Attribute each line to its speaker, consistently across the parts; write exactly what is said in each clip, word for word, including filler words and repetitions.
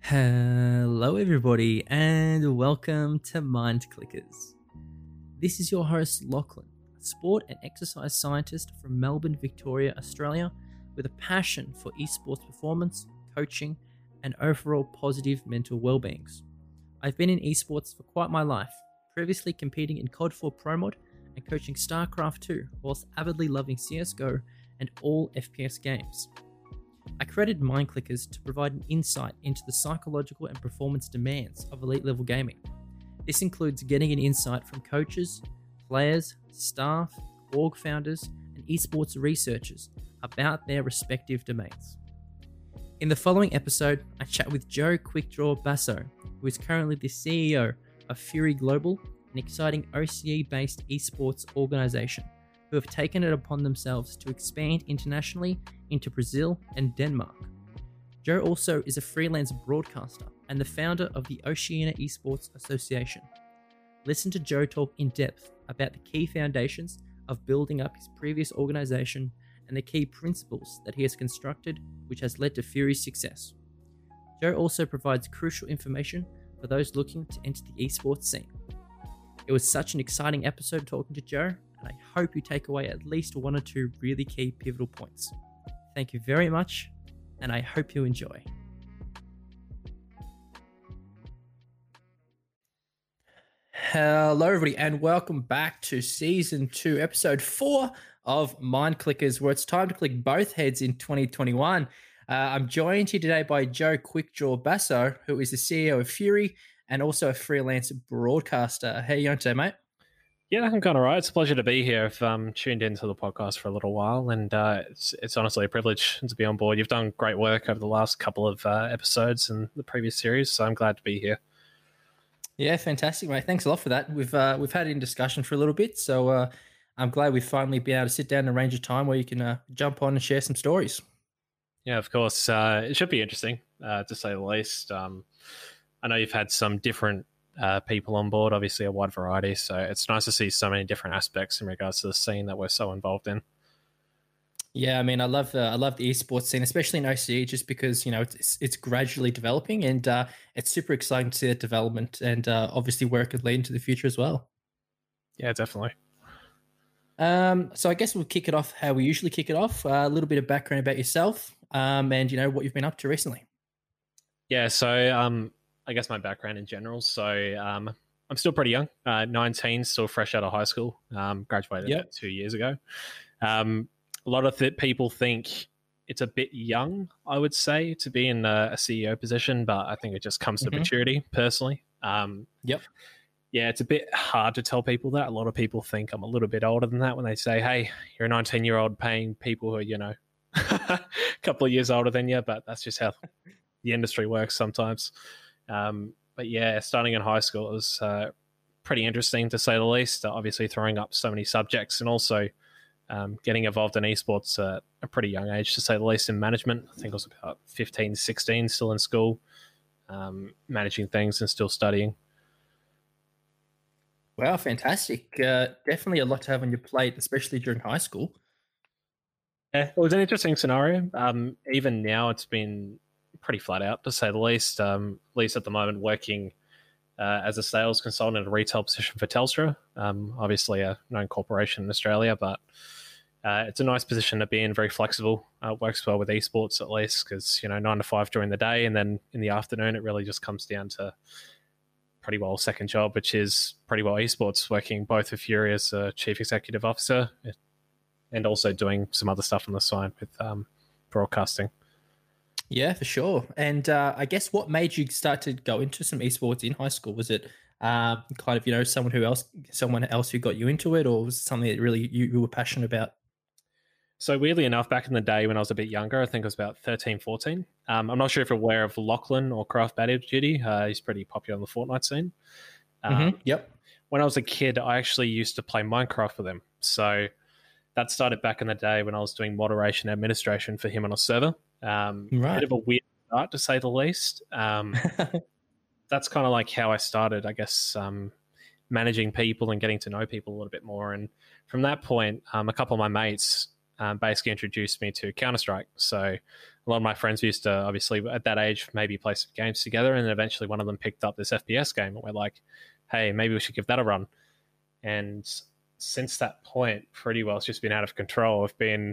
Speaker 1: Hello, everybody, and welcome to Mind Clickers. This is your host, Lachlan, a sport and exercise scientist from Melbourne, Victoria, Australia, with a passion for esports performance, coaching, and overall positive mental well-beings. I've been in esports for quite my life, previously competing in C O D four Pro Mod and coaching StarCraft two, whilst avidly loving C S G O and all F P S games. I created Mind Clickers to provide an insight into the psychological and performance demands of elite level gaming. This includes getting an insight from coaches, players, staff, org founders, and esports researchers about their respective domains. In the following episode, I chat with Joe Quickdraw Basso, who is currently the C E O of Fury Global, an exciting O C E-based esports organization, who have taken it upon themselves to expand internationally into Brazil and Denmark. Joe also is a freelance broadcaster and the founder of the Oceania Esports Association. Listen to Joe talk in depth about the key foundations of building up his previous organization and the key principles that he has constructed, which has led to Fury's success. Joe also provides crucial information for those looking to enter the esports scene. It was such an exciting episode talking to Joe, and I hope you take away at least one or two really key pivotal points. Thank you very much, and I hope you enjoy. Hello, everybody, and welcome back to Season two, Episode four of Mind Clickers, where it's time to click both heads in twenty twenty-one. Uh, I'm joined here today by Joe Quickdraw Basso, who is the C E O of Fury and also a freelance broadcaster. How are you going today, mate?
Speaker 2: Yeah, I'm kind of right. It's a pleasure to be here. I've um, tuned into the podcast for a little while, and uh, it's it's honestly a privilege to be on board. You've done great work over the last couple of uh, episodes and the previous series, so I'm glad to be here.
Speaker 1: Yeah, fantastic, mate. Thanks a lot for that. We've uh, we've had it in discussion for a little bit, so uh, I'm glad we've finally been able to sit down and arrange a time where you can uh, jump on and share some stories.
Speaker 2: Yeah, of course. Uh, it should be interesting, uh, to say the least. Um, I know you've had some different Uh, people on board, obviously a wide variety, so it's nice to see so many different aspects in regards to the scene that we're so involved in.
Speaker 1: Yeah, I mean, I love uh, I love the esports scene, especially in O C E, just because you know it's it's gradually developing, and uh, it's super exciting to see that development, and uh, obviously where it could lead into the future as well.
Speaker 2: Yeah, definitely.
Speaker 1: Um, so I guess we'll kick it off how we usually kick it off. Uh, a little bit of background about yourself, um, and you know what you've been up to recently.
Speaker 2: Yeah, so um. I guess my background in general. So um, I'm still pretty young, uh, nineteen, still fresh out of high school. Um, graduated
Speaker 1: Yep.
Speaker 2: about two years ago. Um, a lot of th- people think it's a bit young, I would say, to be in a, a C E O position, but I think it just comes to
Speaker 1: Mm-hmm.
Speaker 2: maturity, personally. Um,
Speaker 1: Yep.
Speaker 2: Yeah, it's a bit hard to tell people that. A lot of people think I'm a little bit older than that when they say, hey, you're a nineteen-year-old paying people who are, you know, a couple of years older than you, but that's just how the industry works sometimes. Um, but yeah, starting in high school, it was uh, pretty interesting to say the least. Uh, obviously, throwing up so many subjects and also um, getting involved in esports at a pretty young age, to say the least, in management. I think I was about fifteen, sixteen, still in school, um, managing things and still studying.
Speaker 1: Wow, fantastic. Uh, definitely a lot to have on your plate, especially during high school.
Speaker 2: Yeah, it was an interesting scenario. Um, even now, it's been pretty flat out, to say the least. Um, at least at the moment, working uh, as a sales consultant in a retail position for Telstra. Um, obviously a known corporation in Australia, but uh, it's a nice position to be in, very flexible. Uh, works well with esports at least, because, you know, nine to five during the day, and then in the afternoon, it really just comes down to pretty well second job, which is pretty well esports, working both with Fury as a chief executive officer and also doing some other stuff on the side with um, broadcasting.
Speaker 1: Yeah, for sure. And uh, I guess what made you start to go into some esports in high school? Was it um, kind of, you know, someone who else, someone else who got you into it, or was it something that really you, you were passionate about?
Speaker 2: So weirdly enough, back in the day when I was a bit younger, I think I was about thirteen, fourteen. Um, I'm not sure if you're aware of Lachlan or Craft Battle Duty. Uh, he's pretty popular on the Fortnite scene. Um,
Speaker 1: mm-hmm. Yep.
Speaker 2: When I was a kid, I actually used to play Minecraft with him. So that started back in the day when I was doing moderation and administration for him on a server. Um,
Speaker 1: right.
Speaker 2: Bit of a weird start, to say the least. Um, that's kind of like how I started, I guess, um, managing people and getting to know people a little bit more. And from that point, um, a couple of my mates um, basically introduced me to Counter Strike. So a lot of my friends used to obviously at that age maybe play some games together, and then eventually one of them picked up this F P S game, and we're like, hey, maybe we should give that a run. And since that point, pretty well, it's just been out of control. I've been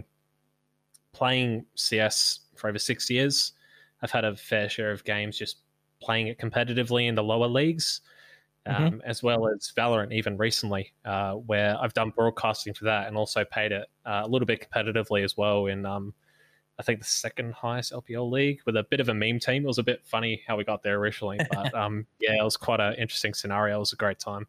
Speaker 2: playing C S for over six years. I've had a fair share of games just playing it competitively in the lower leagues, um, mm-hmm. as well as Valorant even recently, uh, where I've done broadcasting for that and also paid it uh, a little bit competitively as well in, um, I think, the second highest L P L league with a bit of a meme team. It was a bit funny how we got there originally, but um, yeah, it was quite an interesting scenario. It was a great time.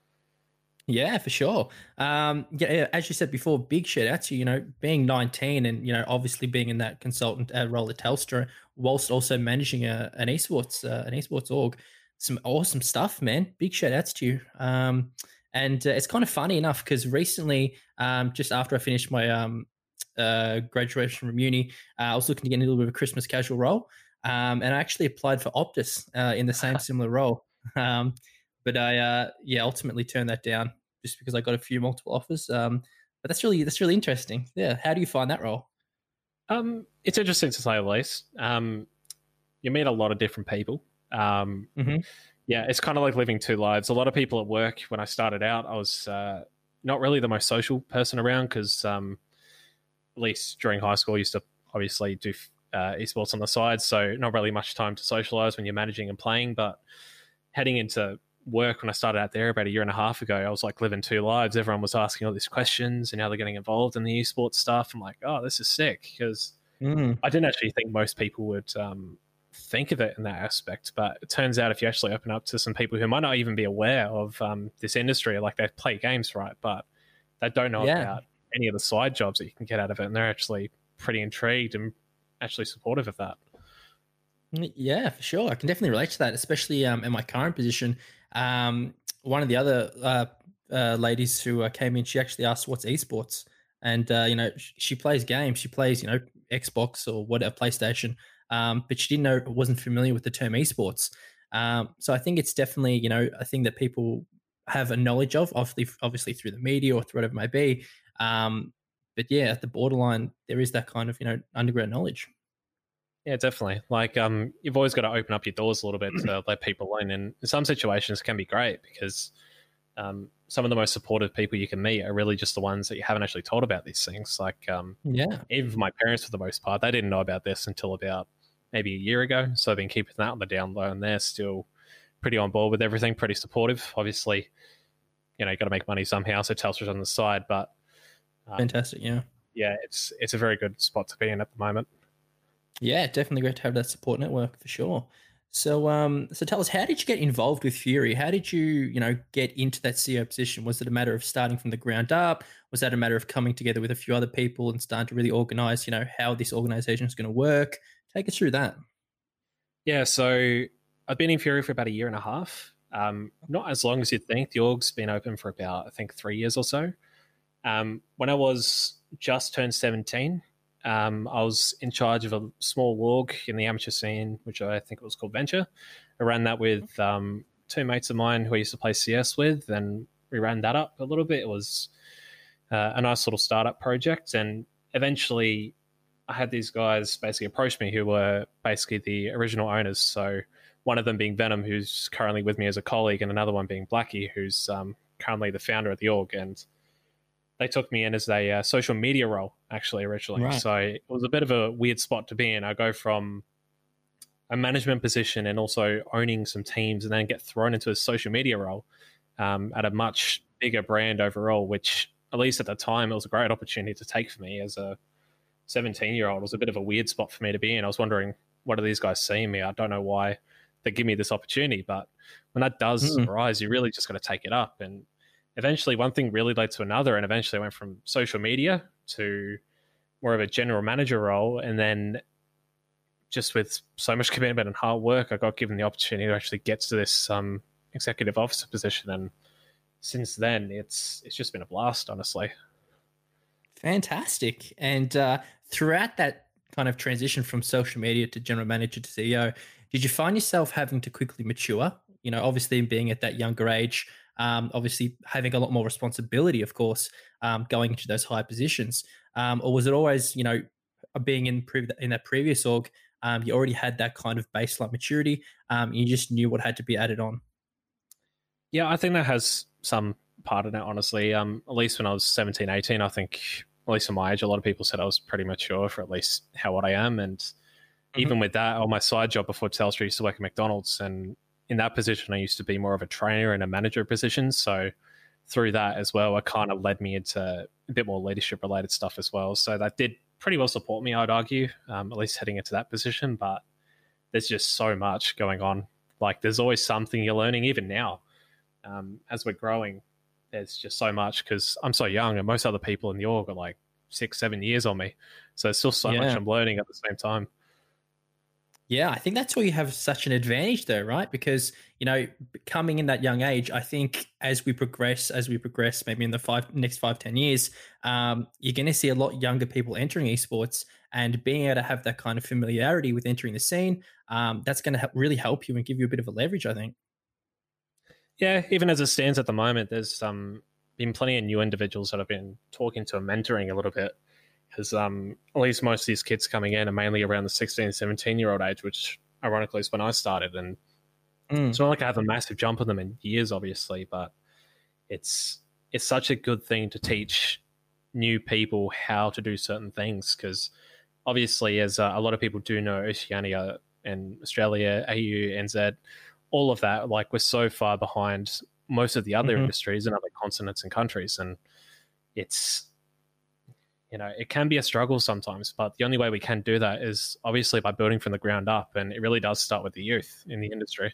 Speaker 1: Yeah, for sure. Um, yeah, as you said before, big shout out to you, you know, being nineteen and, you know, obviously being in that consultant uh, role at Telstra, whilst also managing a, an esports, uh, an esports org. Some awesome stuff, man. Big shout outs to you. Um, and uh, it's kind of funny enough because recently, um, just after I finished my um, uh, graduation from uni, uh, I was looking to get into a little bit of a Christmas casual role. Um, and I actually applied for Optus uh, in the same similar role. Um, But I, uh, yeah, ultimately turned that down just because I got a few multiple offers. Um, but that's really that's really interesting. Yeah, how do you find that role?
Speaker 2: Um, it's interesting to say the least. Um, you meet a lot of different people. Um, mm-hmm. Yeah, it's kind of like living two lives. A lot of people at work. When I started out, I was uh, not really the most social person around because, um, at least during high school, I used to obviously do uh, esports on the side, so not really much time to socialize when you're managing and playing. But heading into work when I started out there about a year and a half ago, I was like living two lives. Everyone was asking all these questions and how they're getting involved in the esports stuff. I'm like, oh, this is sick, because mm. I didn't actually think most people would um, think of it in that aspect. But it turns out if you actually open up to some people who might not even be aware of um, this industry, like they play games, right, but they don't know yeah. about any of the side jobs that you can get out of it, and they're actually pretty intrigued and actually supportive of that.
Speaker 1: Yeah, for sure. I can definitely relate to that, especially um, in my current position. Um, one of the other uh, uh, ladies who uh, came in, she actually asked, "What's esports?" And uh, you know, she, she plays games. She plays, you know, Xbox or whatever, PlayStation. Um, but she didn't know, wasn't familiar with the term esports. Um, so I think it's definitely, you know, a thing that people have a knowledge of, obviously, obviously through the media or through whatever it may be. Um, but yeah, at the borderline, there is that kind of, you know, underground knowledge.
Speaker 2: Yeah, definitely. Like, um, you've always got to open up your doors a little bit to let people in. And in some situations can be great because um, some of the most supportive people you can meet are really just the ones that you haven't actually told about these things. Like, um, yeah, even for my parents, for the most part, they didn't know about this until about maybe a year ago. So I've been keeping that on the down low, and they're still pretty on board with everything, pretty supportive. Obviously, you know, you got to make money somehow, so Telstra's on the side. But
Speaker 1: um, fantastic, yeah,
Speaker 2: yeah, it's it's a very good spot to be in at the moment.
Speaker 1: Yeah, definitely great to have that support network for sure. So, um, so tell us, how did you get involved with Fury? How did you, you know, get into that C E O position? Was it a matter of starting from the ground up? Was that a matter of coming together with a few other people and starting to really organize, you know, how this organization is going to work? Take us through that.
Speaker 2: Yeah, so I've been in Fury for about a year and a half. Um, not as long as you'd think. The org's been open for about, I think, three years or so. Um, when I was just turned seventeen, Um, I was in charge of a small org in the amateur scene, which I think it was called Venture. I ran that with um, two mates of mine who I used to play C S with, and we ran that up a little bit. It was uh, a nice little startup project, and eventually I had these guys basically approach me who were basically the original owners. So one of them being Venom, who's currently with me as a colleague, and another one being Blackie, who's um, currently the founder of the org. And they took me in as a uh, social media role, actually, originally. Right. So it was a bit of a weird spot to be in. I go from a management position and also owning some teams, and then get thrown into a social media role um, at a much bigger brand overall, which, at least at the time, it was a great opportunity to take for me as a seventeen-year-old. It was a bit of a weird spot for me to be in. I was wondering, what are these guys seeing me? I don't know why they give me this opportunity, but when that does mm. arise, you really just got to take it up. And eventually one thing really led to another, and eventually I went from social media to more of a general manager role. And then just with so much commitment and hard work, I got given the opportunity to actually get to this um, executive officer position. And since then, it's it's just been a blast, honestly.
Speaker 1: Fantastic. And uh, throughout that kind of transition from social media to general manager to C E O, did you find yourself having to quickly mature? You know, obviously being at that younger age, Um, obviously having a lot more responsibility, of course, um, going into those high positions. um, or was it always, you know, being in pre- in that previous org, um, you already had that kind of baseline maturity, um, you just knew what had to be added on?
Speaker 2: Yeah, I think that has some part in it, honestly. Um, at least when I was seventeen, eighteen, I think, at least at my age, a lot of people said I was pretty mature for at least how what I am. And
Speaker 1: Mm-hmm.
Speaker 2: even with that, on my side job before Telstra, I used to work at McDonald's. And in that position, I used to be more of a trainer and a manager position. So through that as well, it kind of led me into a bit more leadership related stuff as well. So that did pretty well support me, I'd argue, um, at least heading into that position. But there's just so much going on. Like there's always something you're learning, even now. Um, as we're growing, there's just so much because I'm so young and most other people in the org are like six, seven years on me. So there's still so
Speaker 1: Yeah.
Speaker 2: much I'm learning at the same time.
Speaker 1: Yeah, I think that's where you have such an advantage though, right? Because, you know, coming in that young age, I think as we progress, as we progress, maybe in the five next five, ten years, um, you're going to see a lot younger people entering esports, and being able to have that kind of familiarity with entering the scene, um, that's going to help, really help you and give you a bit of a leverage, I think.
Speaker 2: Yeah, even as it stands at the moment, there's um, been plenty of new individuals that I've been talking to and mentoring a little bit. Because um, at least most of these kids coming in are mainly around the sixteen, seventeen year old age, which ironically is when I started. And
Speaker 1: Mm.
Speaker 2: it's not like I have a massive jump on them in years, obviously, but it's it's such a good thing to teach new people how to do certain things. Because obviously, as uh, a lot of people do know, Oceania and Australia, A U, N Z, all of that, like we're so far behind most of the other
Speaker 1: Mm-hmm.
Speaker 2: industries and other continents and countries. And it's, you know, it can be a struggle sometimes, but the only way we can do that is obviously by building from the ground up. And it really does start with the youth in the industry.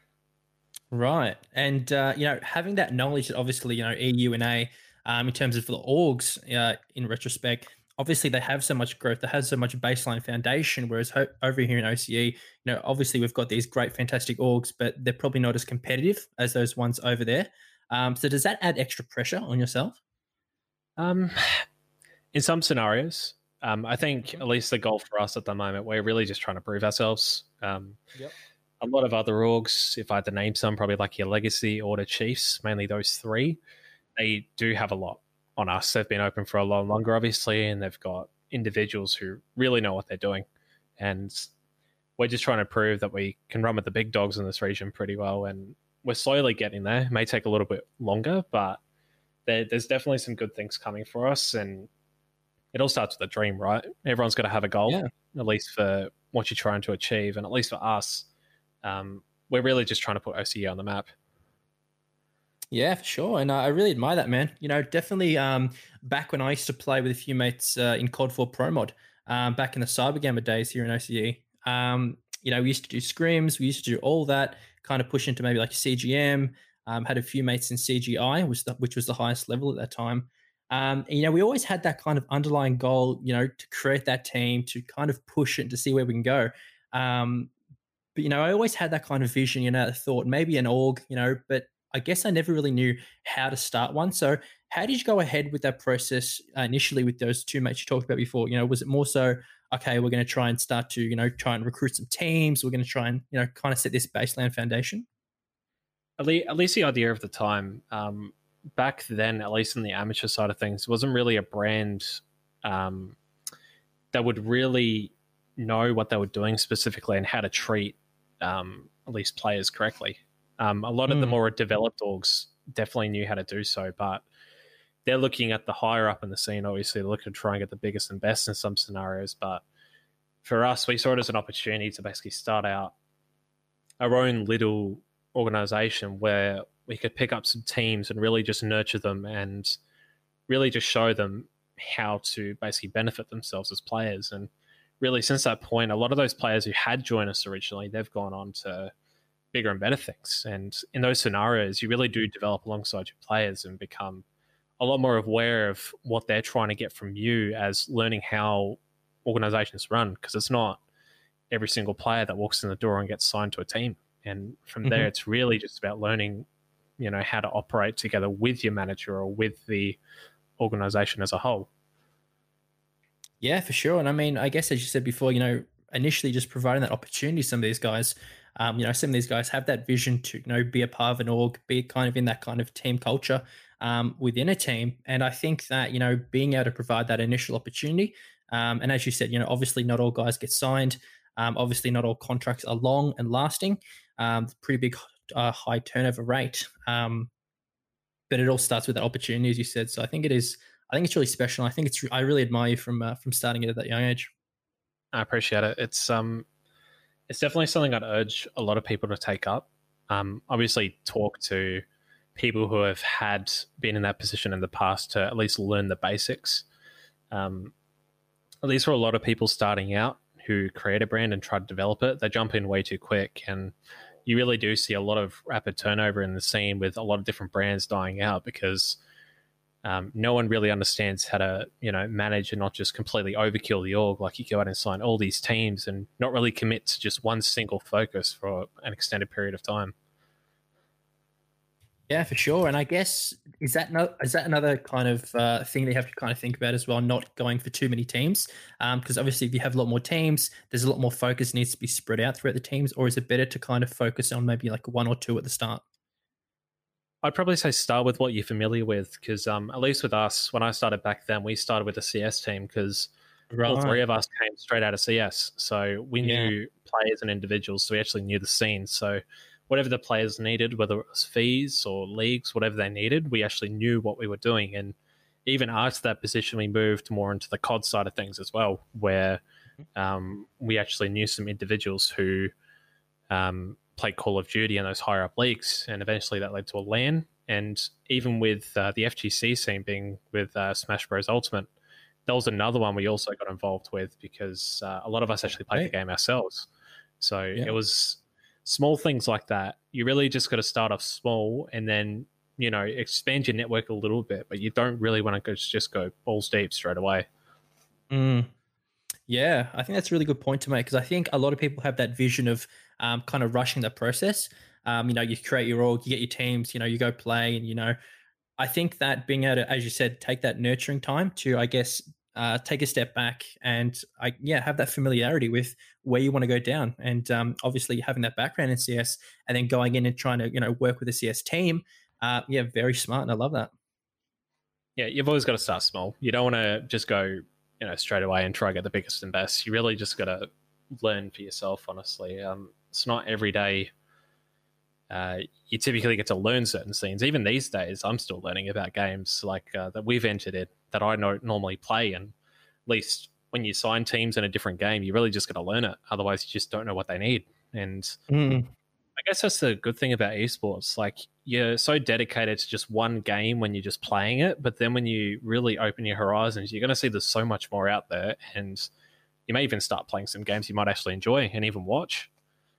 Speaker 1: Right. And, uh, you know, having that knowledge that obviously, you know, E U and A, um, in terms of the orgs, uh, in retrospect, obviously they have so much growth, they have so much baseline foundation, whereas ho- over here in O C E, you know, obviously we've got these great, fantastic orgs, but they're probably not as competitive as those ones over there. Um, so does that add extra pressure on yourself?
Speaker 2: Um, in some scenarios, um, I think
Speaker 1: Mhm.
Speaker 2: at least the goal for us at the moment, we're really just trying to prove ourselves. Um,
Speaker 1: Yep.
Speaker 2: a lot of other orgs, if I had to name some, probably like your Legacy, Order, Chiefs, mainly those three, they do have a lot on us. They've been open for a lot longer, obviously, and they've got individuals who really know what they're doing. And we're just trying to prove that we can run with the big dogs in this region pretty well. And we're slowly getting there. It may take a little bit longer, but there, there's definitely some good things coming for us. And it all starts with a dream, right? Everyone's got to have a goal,
Speaker 1: Yeah.
Speaker 2: at least for what you're trying to achieve. And at least for us, um, we're really just trying to put O C E on the map.
Speaker 1: Yeah, for sure. And uh, I really admire that, man. You know, definitely um, back when I used to play with a few mates uh, in C O D four Pro Mod, um, back in the Cybergamer days here in O C E, um, you know, we used to do scrims, we used to do all that, kind of push into maybe like C G M, um, had a few mates in C G I, which, the, which was the highest level at that time. Um, and, you know, we always had that kind of underlying goal, you know, to create that team, to kind of push it, to see where we can go. Um, but, you know, I always had that kind of vision, you know, thought maybe an org, you know, but I guess I never really knew how to start one. So, how did you go ahead with that process uh, initially with those two mates you talked about before? You know, was it more so, okay, we're going to try and start to, you know, try and recruit some teams. We're going to try and, you know, kind of set this baseline foundation.
Speaker 2: At least, at least the idea of the time, um, back then, at least in the amateur side of things, wasn't really a brand um, that would really know what they were doing specifically and how to treat um, at least players correctly. Um, a lot of the
Speaker 1: Mm.
Speaker 2: more developed orgs definitely knew how to do so, but they're looking at the higher up in the scene. Obviously, they're looking to try and get the biggest and best in some scenarios. But for us, we saw it as an opportunity to basically start out our own little organization where we could pick up some teams and really just nurture them and really just show them how to basically benefit themselves as players. And really, since that point, a lot of those players who had joined us originally, they've gone on to bigger and better things. And in those scenarios, you really do develop alongside your players and become a lot more aware of what they're trying to get from you as learning how organizations run, because it's not every single player that walks in the door and gets signed to a team. And from
Speaker 1: Mm-hmm.
Speaker 2: there, it's really just about learning, you know, how to operate together with your manager or with the organization as a whole.
Speaker 1: Yeah, for sure. And I mean, I guess as you said before, you know, initially just providing that opportunity to some of these guys, um, you know, some of these guys have that vision to, you know, be a part of an org, be kind of in that kind of team culture. um, within a team. And I think that, you know, being able to provide that initial opportunity, um, and as you said, you know, obviously not all guys get signed. Um, obviously, not all contracts are long and lasting. Um, pretty big uh, high turnover rate. Um, but it all starts with that opportunity, as you said. So I think it is. I think it's really special. I think it's. I really admire you from uh, from starting it at that young age.
Speaker 2: I appreciate it. It's um, it's definitely something I'd urge a lot of people to take up. Um, obviously, talk to people who have had been in that position in the past to at least learn the basics. Um, at least for a lot of people starting out who create a brand and try to develop it, they jump in way too quick, and you really do see a lot of rapid turnover in the scene with a lot of different brands dying out because um, no one really understands how to, you know, manage and not just completely overkill the org. Like you go out and sign all these teams and not really commit to just one single focus for an extended period of time.
Speaker 1: Yeah, for sure. And I guess is that no, is that another kind of uh, thing that you have to kind of think about as well? Not going for too many teams, because um, obviously if you have a lot more teams, there's a lot more focus needs to be spread out throughout the teams. Or is it better to kind of focus on maybe like one or two at the start?
Speaker 2: I'd probably say start with what you're familiar with, because um, at least with us, when I started back then, we started with a C S team because right. all three of us came straight out of C S, so we yeah. knew players and individuals, so we actually knew the scene. So whatever the players needed, whether it was fees or leagues, whatever they needed, we actually knew what we were doing. And even after that position, we moved more into the C O D side of things as well, where um, we actually knew some individuals who um, played Call of Duty in those higher up leagues. And eventually that led to a LAN. And even with uh, the F G C scene being with uh, Smash Bros. Ultimate, that was another one we also got involved with because uh, a lot of us actually played right. the game ourselves. So yeah. it was small things like that. You really just got to start off small and then, you know, expand your network a little bit, but you don't really want to go, just go balls deep straight away.
Speaker 1: Mm. Yeah, I think that's a really good point to make because I think a lot of people have that vision of um, kind of rushing the process. Um, you know, you create your org, you get your teams, you know, you go play and, you know, I think that being able to, as you said, take that nurturing time to, I guess, Uh, take a step back and I yeah have that familiarity with where you want to go down, and um, obviously having that background in C S and then going in and trying to you know work with a C S team, uh, yeah, very smart, and I love that.
Speaker 2: Yeah, you've always got to start small. You don't want to just go you know straight away and try to get the biggest and best. You really just got to learn for yourself. Honestly, um, it's not every day. Uh, you typically get to learn certain scenes. Even these days, I'm still learning about games like uh, that we've entered in that I don't normally play. And at least when you sign teams in a different game, you really just got to learn it. Otherwise, you just don't know what they need. And mm. I guess that's the good thing about esports. Like you're so dedicated to just one game when you're just playing it. But then when you really open your horizons, you're going to see there's so much more out there. And you may even start playing some games you might actually enjoy and even watch.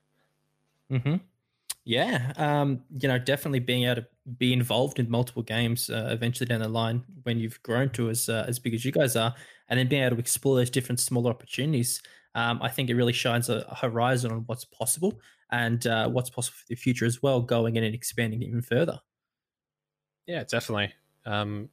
Speaker 1: Mm-hmm. Yeah, um, you know, definitely being able to be involved in multiple games uh, eventually down the line when you've grown to as uh, as big as you guys are, and then being able to explore those different smaller opportunities. Um, I think it really shines a, a horizon on what's possible and uh, what's possible for the future as well, going in and expanding even further.
Speaker 2: Yeah, definitely. Um,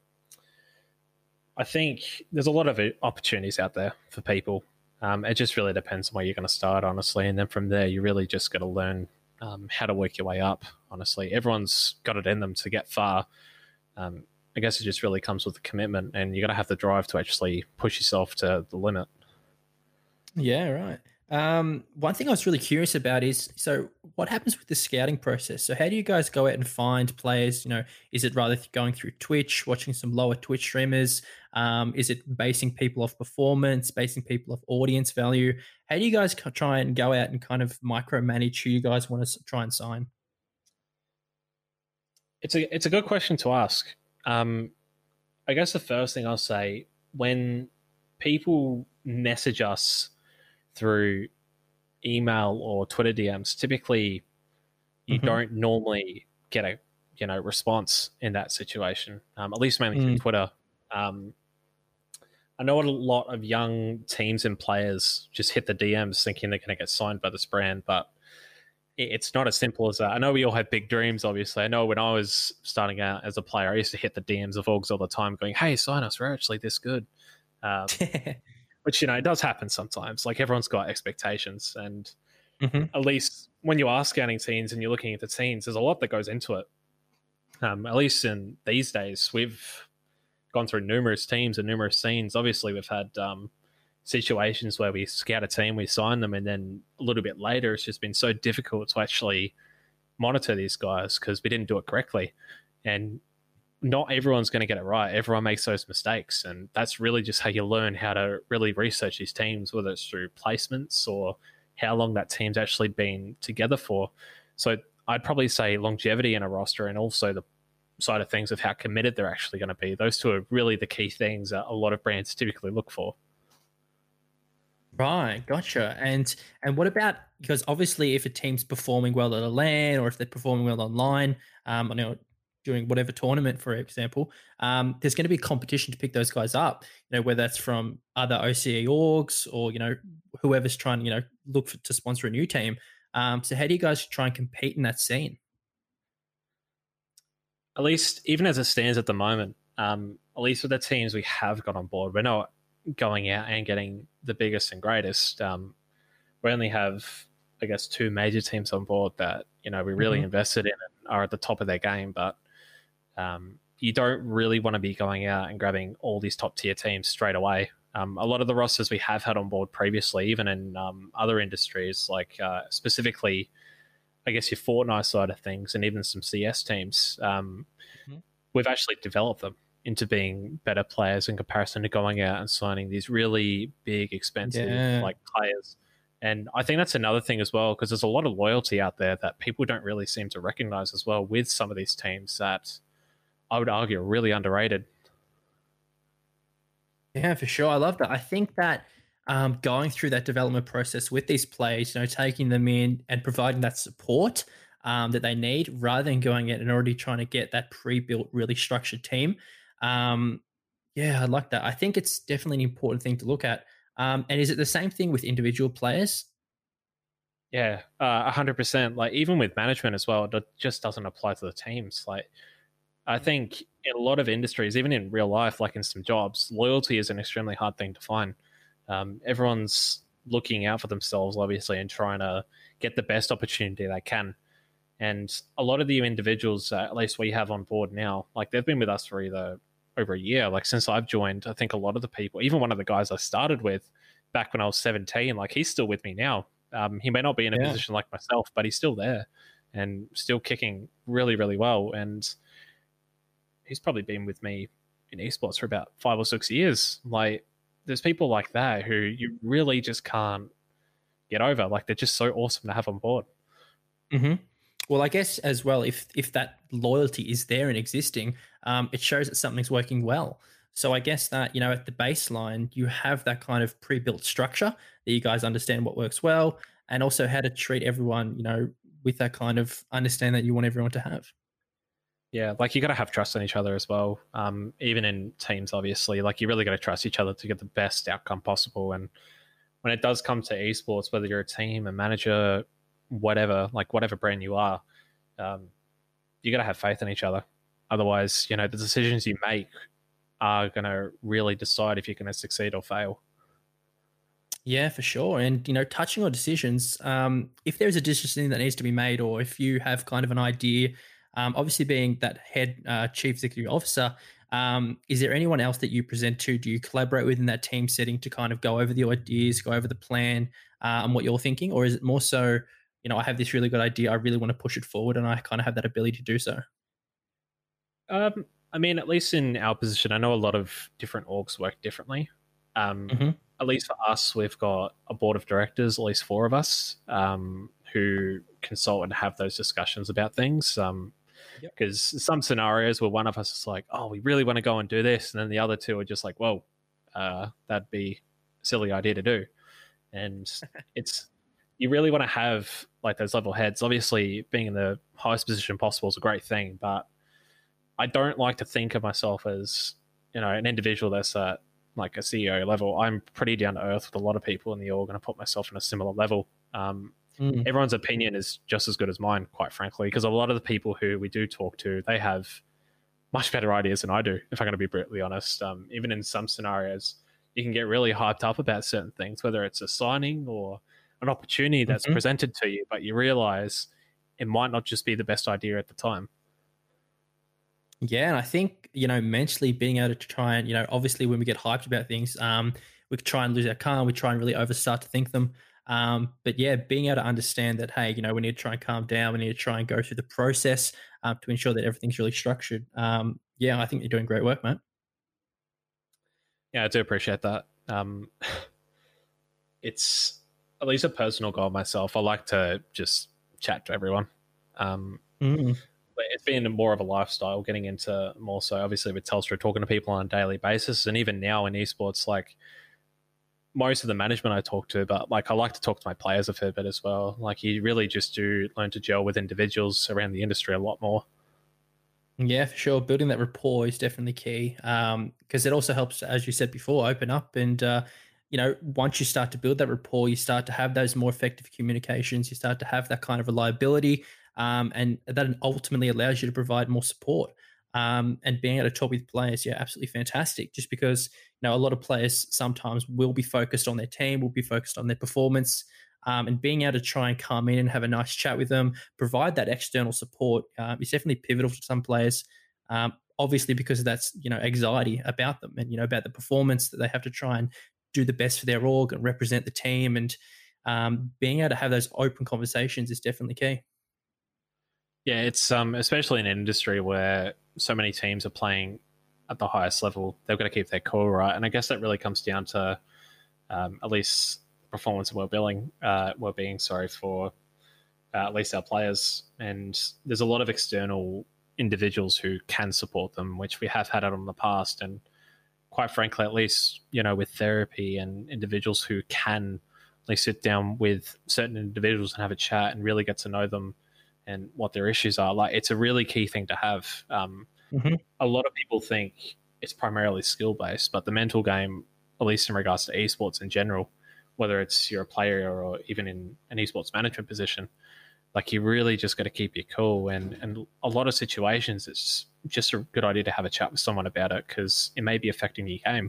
Speaker 2: I think there's a lot of opportunities out there for people. Um, it just really depends on where you're going to start, honestly, and then from there, you really just got to learn Um, how to work your way up. Honestly, everyone's got it in them to get far. Um, I guess it just really comes with the commitment, and you got to have the drive to actually push yourself to the limit.
Speaker 1: Yeah, right. Um, one thing I was really curious about is, so what happens with the scouting process? So how do you guys go out and find players? You know, is it rather going through Twitch, watching some lower Twitch streamers? Um, is it basing people off performance, basing people off audience value? How do you guys try and go out and kind of micromanage who you guys want to try and sign?
Speaker 2: It's a it's a good question to ask. Um, I guess the first thing I'll say, when people message us through email or Twitter D Ms, typically you mm-hmm. don't normally get a you know response in that situation. Um, at least mainly mm. through Twitter. Um, I know a lot of young teams and players just hit the D Ms thinking they're going to get signed by this brand, but it's not as simple as that. I know we all have big dreams, obviously. I know when I was starting out as a player, I used to hit the D Ms of orgs all the time going, hey, sign us, we're actually this good. Um, which, you know, it does happen sometimes. Like, everyone's got expectations. And mm-hmm. at least when you are scouting teams and you're looking at the teams, there's a lot that goes into it. Um, at least in these days, we've gone through numerous teams and numerous scenes. Obviously, we've had um, situations where we scout a team, we sign them, and then a little bit later, it's just been so difficult to actually monitor these guys because we didn't do it correctly. And not everyone's going to get it right. Everyone makes those mistakes. And that's really just how you learn how to really research these teams, whether it's through placements or how long that team's actually been together for. So I'd probably say longevity in a roster and also the side of things of how committed they're actually going to be. Those two are really the key things that a lot of brands typically look for.
Speaker 1: Right, gotcha. And and what about, because obviously if a team's performing well at a LAN or if they're performing well online, um, you know, during whatever tournament, for example, um, there's going to be competition to pick those guys up. You know, whether that's from other O C E orgs or you know whoever's trying to you know look for, to sponsor a new team. Um, so how do you guys try and compete in that scene?
Speaker 2: At least, even as it stands at the moment, um, at least with the teams we have got on board, we're not going out and getting the biggest and greatest. Um, we only have, I guess, two major teams on board that you know we really mm-hmm. invested in and are at the top of their game. But um, you don't really want to be going out and grabbing all these top tier teams straight away. Um, a lot of the rosters we have had on board previously, even in um, other industries, like uh, specifically, I guess your Fortnite side of things, and even some C S teams, um, mm-hmm. we've actually developed them into being better players in comparison to going out and signing these really big, expensive yeah. like players. And I think that's another thing as well, because there's a lot of loyalty out there that people don't really seem to recognize as well with some of these teams that I would argue are really underrated.
Speaker 1: Yeah, for sure. I love that. I think that um, going through that development process with these players, you know, taking them in and providing that support um, that they need, rather than going in and already trying to get that pre-built, really structured team. Um, yeah, I like that. I think it's definitely an important thing to look at. Um, and is it the same thing with individual players?
Speaker 2: Yeah, uh, one hundred percent. Like, even with management as well, it just doesn't apply to the teams. Like, I think in a lot of industries, even in real life, like in some jobs, loyalty is an extremely hard thing to find. Um, everyone's looking out for themselves, obviously, and trying to get the best opportunity they can. And a lot of the individuals, uh, at least we have on board now, like they've been with us for either over a year. Like since I've joined, I think a lot of the people, even one of the guys I started with back when I was seventeen, like he's still with me now. Um, he may not be in a yeah. position like myself, but he's still there and still kicking really, really well. And he's probably been with me in esports for about five or six years. Like there's people like that who you really just can't get over. Like they're just so awesome to have on board.
Speaker 1: Mm-hmm. Well, I guess as well, if if that loyalty is there and existing, um, it shows that something's working well. So I guess that, you know, at the baseline, you have that kind of pre-built structure that you guys understand what works well, and also how to treat everyone, you know, with that kind of understanding that you want everyone to have.
Speaker 2: Yeah, like you got to have trust in each other as well. Um, even in teams, obviously, like you really got to trust each other to get the best outcome possible. And when it does come to esports, whether you're a team, a manager, whatever, like whatever brand you are, um, you got to have faith in each other. Otherwise, you know, the decisions you make are going to really decide if you're going to succeed or fail.
Speaker 1: Yeah, for sure. And, you know, touching on decisions, um, if there's a decision that needs to be made, or if you have kind of an idea, um, obviously being that head uh, chief executive officer, um, is there anyone else that you present to? Do you collaborate with in that team setting to kind of go over the ideas, go over the plan uh, and what you're thinking? Or is it more so, you know, I have this really good idea, I really want to push it forward, and I kind of have that ability to do so?
Speaker 2: Um, I mean, at least in our position, I know a lot of different orgs work differently. Um, mm-hmm. At least for us, we've got a board of directors, at least four of us, um, who consult and have those discussions about things. Um, because yep. some scenarios where one of us is like, oh, we really want to go and do this, and then the other two are just like, whoa, uh, that'd be a silly idea to do. And it's, you really want to have like those level heads. Obviously, being in the highest position possible is a great thing, but I don't like to think of myself as, you know, an individual that's at like a C E O level. I'm pretty down to earth with a lot of people in the org, and I put myself in a similar level. Um, mm. Everyone's opinion is just as good as mine, quite frankly, because a lot of the people who we do talk to, they have much better ideas than I do, if I'm going to be brutally honest. Um, even in some scenarios, you can get really hyped up about certain things, whether it's a signing or an opportunity that's mm-hmm. presented to you, but you realize it might not just be the best idea at the time.
Speaker 1: Yeah, and I think, you know, mentally being able to try and, you know, obviously when we get hyped about things, um, we try and lose our calm, we try and really overstart to think them. Um, but yeah, being able to understand that, hey, you know, we need to try and calm down, we need to try and go through the process um, to ensure that everything's really structured. Um, yeah, I think you're doing great work, mate.
Speaker 2: Yeah, I do appreciate that. Um, it's at least a personal goal myself. I like to just chat to everyone. Um,
Speaker 1: Mm.
Speaker 2: but it's been more of a lifestyle getting into more so obviously with Telstra talking to people on a daily basis. And even now in esports, like most of the management I talk to, but like I like to talk to my players a fair bit as well. Like you really just do learn to gel with individuals around the industry a lot more.
Speaker 1: Yeah, for sure. Building that rapport is definitely key um, because it also helps, as you said before, open up. And, uh, you know, once you start to build that rapport, you start to have those more effective communications, you start to have that kind of reliability. Um, and that ultimately allows you to provide more support. Um, and being able to talk with players, yeah, absolutely fantastic. Just because, you know, a lot of players sometimes will be focused on their team, will be focused on their performance. Um, and being able to try and come in and have a nice chat with them, provide that external support uh, is definitely pivotal for some players. Um, obviously, because that's you know anxiety about them and you know about the performance that they have to try and do the best for their org and represent the team, and um, being able to have those open conversations is definitely key.
Speaker 2: Yeah, it's um especially in an industry where so many teams are playing at the highest level, they've got to keep their cool, right? And I guess that really comes down to um, at least performance and well-being, uh, well-being, sorry, for uh, at least our players. And there's a lot of external individuals who can support them, which we have had it in the past. And quite frankly, at least, you know, with therapy and individuals who can at least sit down with certain individuals and have a chat and really get to know them and what their issues are. Like, it's a really key thing to have. Um,
Speaker 1: Mm-hmm.
Speaker 2: a lot of people think it's primarily skill-based, but the mental game, at least in regards to esports in general, whether it's you're a player or even in an esports management position, like you really just got to keep your cool. And and a lot of situations, it's just a good idea to have a chat with someone about it because it may be affecting your game.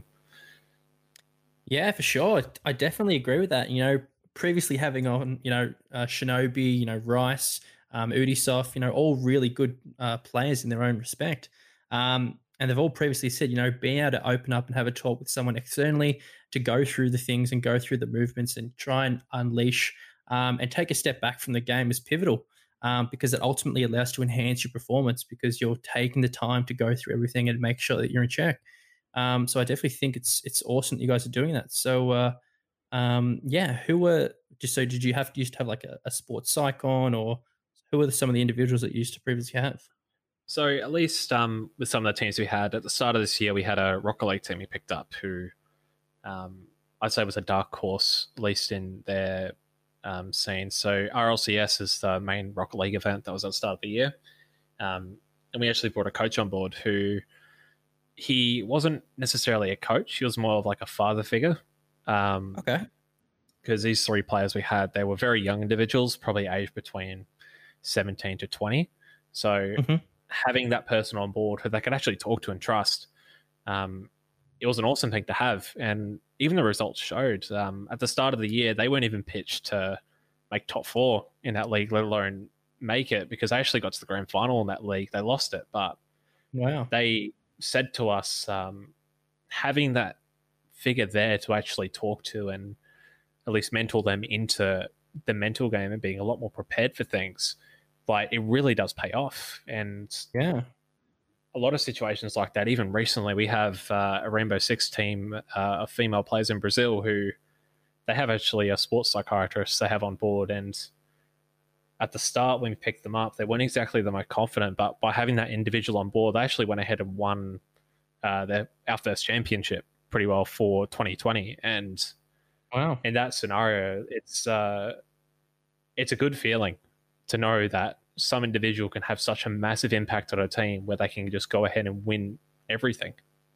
Speaker 1: Yeah, for sure. I definitely agree with that. You know, previously having on, you know, uh, Shinobi, you know, Rice, um, Udisoft, you know, all really good uh, players in their own respect. Um, and they've all previously said, you know, being able to open up and have a talk with someone externally to go through the things and go through the movements and try and unleash um, and take a step back from the game is pivotal um, because it ultimately allows to enhance your performance because you're taking the time to go through everything and make sure that you're in check. Um, so I definitely think it's it's awesome that you guys are doing that. So uh, um, yeah, who were just so did you have to used to have like a, a sports psych on, or who were some of the individuals that you used to previously have?
Speaker 2: So at least um, with some of the teams we had at the start of this year, we had a Rocket League team we picked up who um, I'd say was a dark horse, at least in their um, scene. So R L C S is the main Rocket League event that was at the start of the year. Um, and we actually brought a coach on board who he wasn't necessarily a coach. He was more of like a father figure. Um,
Speaker 1: Okay.
Speaker 2: because these three players we had, they were very young individuals, probably aged between seventeen to twenty. So
Speaker 1: Hmm.
Speaker 2: having that person on board who they could actually talk to and trust, um, it was an awesome thing to have. And even the results showed um, at the start of the year, they weren't even pitched to make top four in that league, let alone make it, because they actually got to the grand final in that league. They lost it, but
Speaker 1: Wow.
Speaker 2: they said to us, um, having that figure there to actually talk to and at least mentor them into the mental game and being a lot more prepared for things, like it really does pay off. And
Speaker 1: Yeah.
Speaker 2: a lot of situations like that, even recently, we have uh, a Rainbow Six team uh, of female players in Brazil who they have actually a sports psychiatrist they have on board. And at the start, when we picked them up, they weren't exactly the most confident, but by having that individual on board, they actually went ahead and won uh, their, our first championship pretty well for twenty twenty. And
Speaker 1: Wow.
Speaker 2: in that scenario, it's uh, it's a good feeling to know that some individual can have such a massive impact on a team where they can just go ahead and win everything.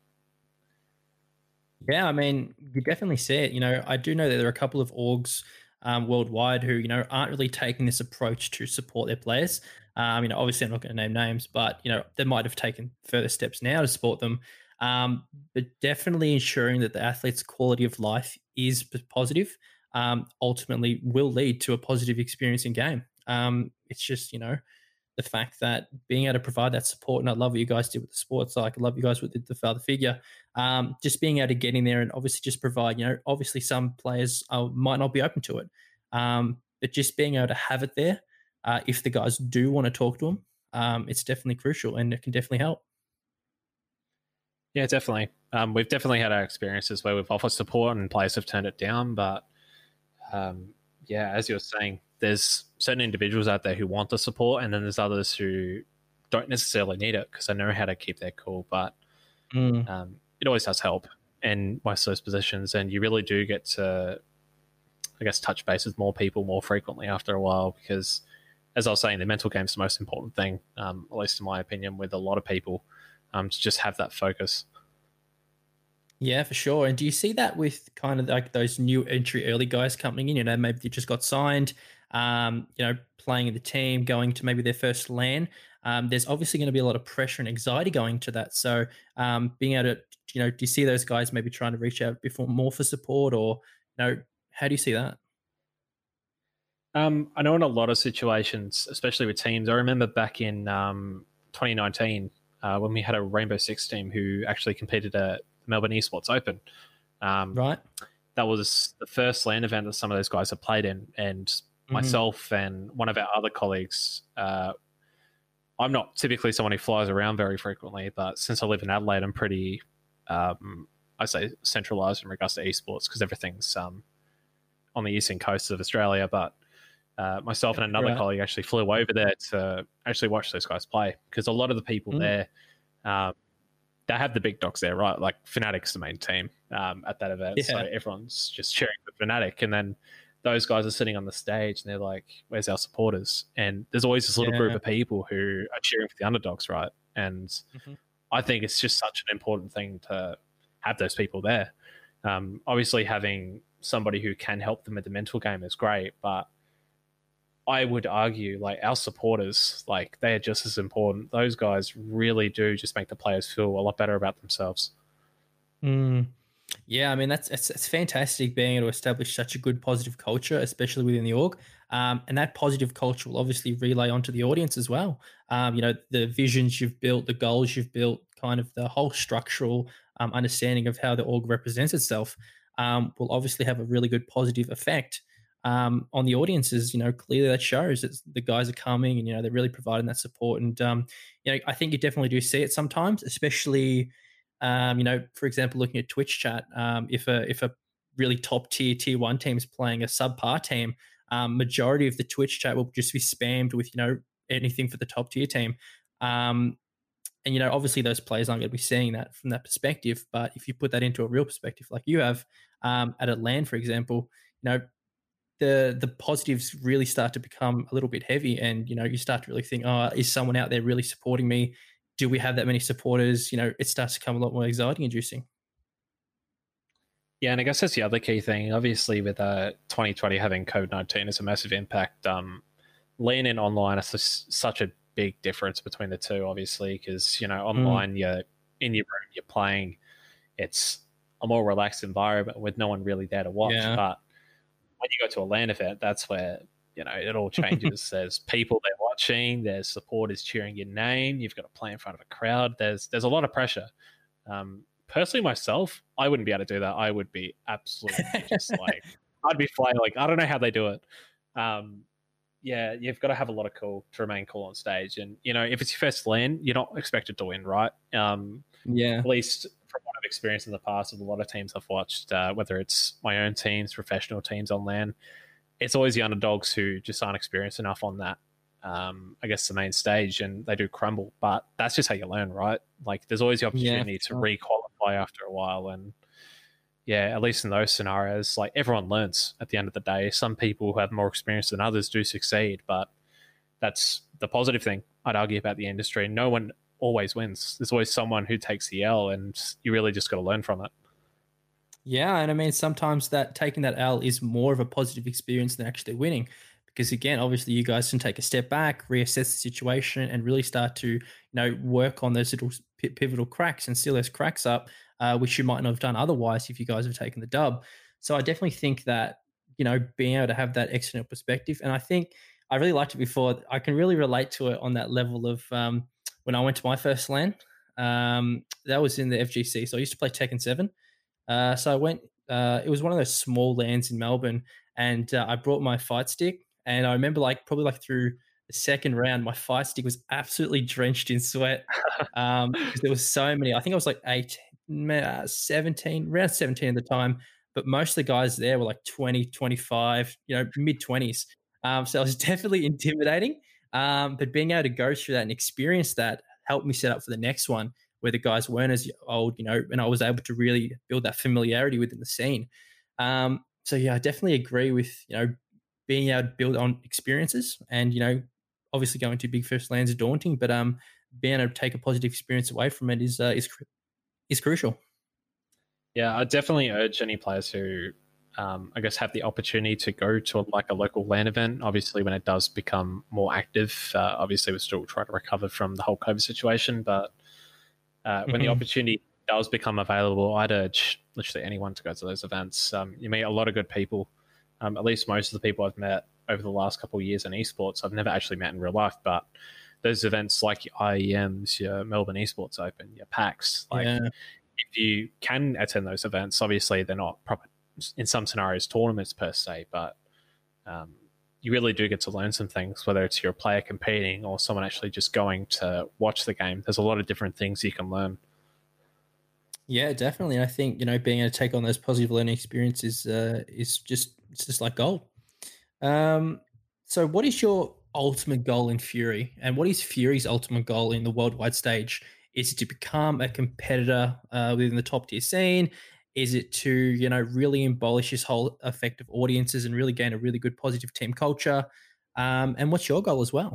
Speaker 1: Yeah, I mean, you definitely see it. You know, I do know that there are a couple of orgs um, worldwide who, you know, aren't really taking this approach to support their players. Um, you know, obviously I'm not going to name names, but, you know, they might have taken further steps now to support them. Um, but definitely ensuring that the athlete's quality of life is p- positive um, ultimately will lead to a positive experience in game. Um, it's just, you know, the fact that being able to provide that support, and I love what you guys did with the sports, like I love you guys with the, the father figure, um, just being able to get in there and obviously just provide, you know, obviously some players uh, might not be open to it, um, but just being able to have it there, uh, if the guys do want to talk to them, um, it's definitely crucial and it can definitely help.
Speaker 2: Yeah, definitely. Um, we've definitely had our experiences where we've offered support and players have turned it down. But um, yeah, as you were saying, there's certain individuals out there who want the support, and then there's others who don't necessarily need it because they know how to keep their cool. But
Speaker 1: Mm.
Speaker 2: um, it always does help in most of those positions, and you really do get to, I guess, touch base with more people more frequently after a while because, as I was saying, the mental game is the most important thing, um, at least in my opinion, with a lot of people, um, to just have that focus.
Speaker 1: Yeah, for sure. And do you see that with kind of like those new entry early guys coming in? You know, maybe they just got signed, um, you know, playing in the team, going to maybe their first LAN. Um, there's obviously going to be a lot of pressure and anxiety going to that. So, um, being able to, you know, do you see those guys maybe trying to reach out before more for support, or, you know, how do you see that?
Speaker 2: Um, I know in a lot of situations, especially with teams, I remember back in um, twenty nineteen uh, when we had a Rainbow Six team who actually competed at the Melbourne Esports Open. Um,
Speaker 1: Right.
Speaker 2: that was the first LAN event that some of those guys have played in, and
Speaker 1: Mhm.
Speaker 2: myself and one of our other colleagues. Uh, I'm not typically someone who flies around very frequently, but since I live in Adelaide, I'm pretty, um, I say, centralized in regards to esports because everything's um, on the eastern coast of Australia. But uh, myself and another
Speaker 1: Right.
Speaker 2: colleague actually flew over there to actually watch those guys play because a lot of the people
Speaker 1: Mm.
Speaker 2: there, um, they have the big dogs there, right? Like Fnatic's the main team um, at that event, so
Speaker 1: Yeah.
Speaker 2: everyone's just cheering for Fnatic, and then those guys are sitting on the stage and they're like, "Where's our supporters?" And there's always this little group
Speaker 1: Yeah.
Speaker 2: of people who are cheering for the underdogs, right? And
Speaker 1: Mhm.
Speaker 2: I think it's just such an important thing to have those people there. Um, obviously, having somebody who can help them with the mental game is great, but I would argue like our supporters, like they are just as important. Those guys really do just make the players feel a lot better about themselves.
Speaker 1: Mm. Yeah, I mean that's it's, it's fantastic being able to establish such a good positive culture, especially within the org, um, and that positive culture will obviously relay onto the audience as well. Um, you know, the visions you've built, the goals you've built, kind of the whole structural um, understanding of how the org represents itself, um, will obviously have a really good positive effect um, on the audiences. You know, clearly that shows that the guys are coming, and you know they're really providing that support. And um, you know, I think you definitely do see it sometimes, especially um, you know, for example, looking at Twitch chat, um, if a if a really top tier tier one team is playing a subpar team, um, majority of the Twitch chat will just be spammed with, you know, anything for the top tier team. Um, and you know, obviously those players aren't going to be seeing that from that perspective. But if you put that into a real perspective, like you have um, at a LAN, for example, you know, the the positives really start to become a little bit heavy, and you know, you start to really think, oh, is someone out there really supporting me? Do we have that many supporters? You know, it starts to become a lot more anxiety inducing.
Speaker 2: Yeah, and I guess that's the other key thing. Obviously, with uh, twenty twenty having COVID nineteen as a massive impact, um, lean in online is just such a big difference between the two, obviously, because, you know,
Speaker 1: Mm.
Speaker 2: online, you're in your room, you're playing, it's a more relaxed environment with no one really there to watch.
Speaker 1: Yeah.
Speaker 2: But when you go to a LAN event, that's where, you know, it all changes. There's people there watching, there's supporters cheering your name, you've got to play in front of a crowd. There's there's a lot of pressure. Um, personally, myself, I wouldn't be able to do that. I would be absolutely just like, I'd be flying. Like, I don't know how they do it. Um, yeah, you've got to have a lot of cool to remain cool on stage. And, you know, if it's your first LAN, you're not expected to win, right? Um,
Speaker 1: Yeah.
Speaker 2: at least from what I've experienced in the past with a lot of teams I've watched, uh, whether it's my own teams, professional teams on LAN, it's always the underdogs who just aren't experienced enough on that, um, I guess, the main stage, and they do crumble. But that's just how you learn, right? Like, there's always the
Speaker 1: Yeah.
Speaker 2: opportunity to
Speaker 1: Sure.
Speaker 2: re-qualify after a while. And yeah, at least in those scenarios, like, everyone learns at the end of the day. Some people who have more experience than others do succeed, but that's the positive thing, I'd argue, about the industry. No one always wins. There's always someone who takes the L, and you really just got to learn from it.
Speaker 1: Yeah, and I mean sometimes that taking that L is more of a positive experience than actually winning, because again, obviously you guys can take a step back, reassess the situation, and really start to, you know, work on those little pi- pivotal cracks and seal those cracks up, uh, which you might not have done otherwise if you guys have taken the dub. So I definitely think that, you know, being able to have that external perspective, and I think I really liked it before. I can really relate to it on that level of um, when I went to my first LAN. Um, that was in the F G C. So I used to play Tekken seven. Uh, so I went, uh, it was one of those small LANs in Melbourne, and uh, I brought my fight stick. And I remember, like, probably like through the second round, my fight stick was absolutely drenched in sweat um, because there was so many. I think I was like eighteen, uh, seventeen, around seventeen at the time. But most of the guys there were like twenty, twenty-five, you know, mid twenties. Um, so it was definitely intimidating. Um, but being able to go through that and experience that helped me set up for the next one where the guys weren't as old, you know, and I was able to really build that familiarity within the scene. Um, so yeah, I definitely agree with, you know, being able to build on experiences and, you know, obviously going to big first lands is daunting, but um, being able to take a positive experience away from it is uh, is is crucial.
Speaker 2: Yeah, I definitely urge any players who, um, I guess, have the opportunity to go to a, like a local LAN event. Obviously, when it does become more active, uh, obviously we're still trying to recover from the whole COVID situation. But uh, when mm-hmm. the opportunity does become available, I'd urge literally anyone to go to those events. Um, you meet a lot of good people. Um, at least most of the people I've met over the last couple of years in esports, I've never actually met in real life, but those events like your I E Ms, your Melbourne Esports Open, your PAX, like. Yeah. If you can attend those events, obviously they're not proper, in some scenarios, tournaments per se, but um, you really do get to learn some things, whether it's your player competing or someone actually just going to watch the game. There's a lot of different things you can learn.
Speaker 1: Yeah, definitely. I think, you know, being able to take on those positive learning experiences uh, is just, it's just like gold. Um, so what is your ultimate goal in Fury, and what is Fury's ultimate goal in the worldwide stage? Is it to become a competitor uh, within the top tier scene? Is it to, you know, really abolish this whole effect of audiences and really gain a really good positive team culture? Um, and what's your goal as well?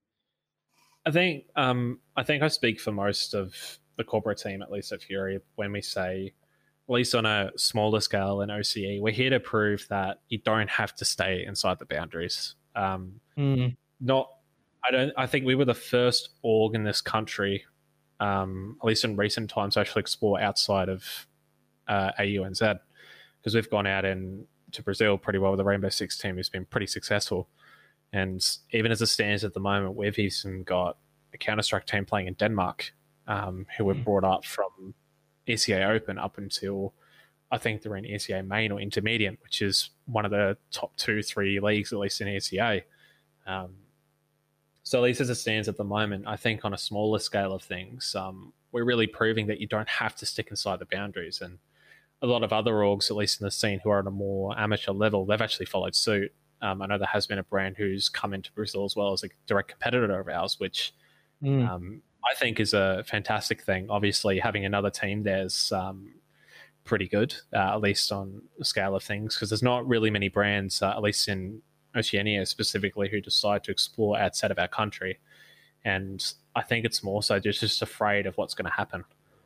Speaker 2: I think um, I think I speak for most of the corporate team, at least at Fury, when we say, at least on a smaller scale in O C E, we're here to prove that you don't have to stay inside the boundaries. Um, mm. Not, I don't. I think we were the first org in this country, um, at least in recent times, to actually explore outside of uh, A U N Z, because we've gone out in to Brazil pretty well with the Rainbow Six team, who's been pretty successful. And even as it stands at the moment, we've even got a Counter-Strike team playing in Denmark, um, who were brought up from E C A Open up until I think they're in E C A Main or Intermediate, which is one of the top two, three leagues, at least in E C A. Um, so at least as it stands at the moment, I think on a smaller scale of things, um, we're really proving that you don't have to stick inside the boundaries. And a lot of other orgs, at least in the scene, who are at a more amateur level, they've actually followed suit. Um, I know there has been a brand who's come into Brazil as well as a direct competitor of ours, which mm. um, I think is a fantastic thing. Obviously, having another team there's um, pretty good, uh, at least on the scale of things, because there's not really many brands, uh, at least in Oceania specifically, who decide to explore outside of our country. And I think it's more so just, just afraid of what's going to happen.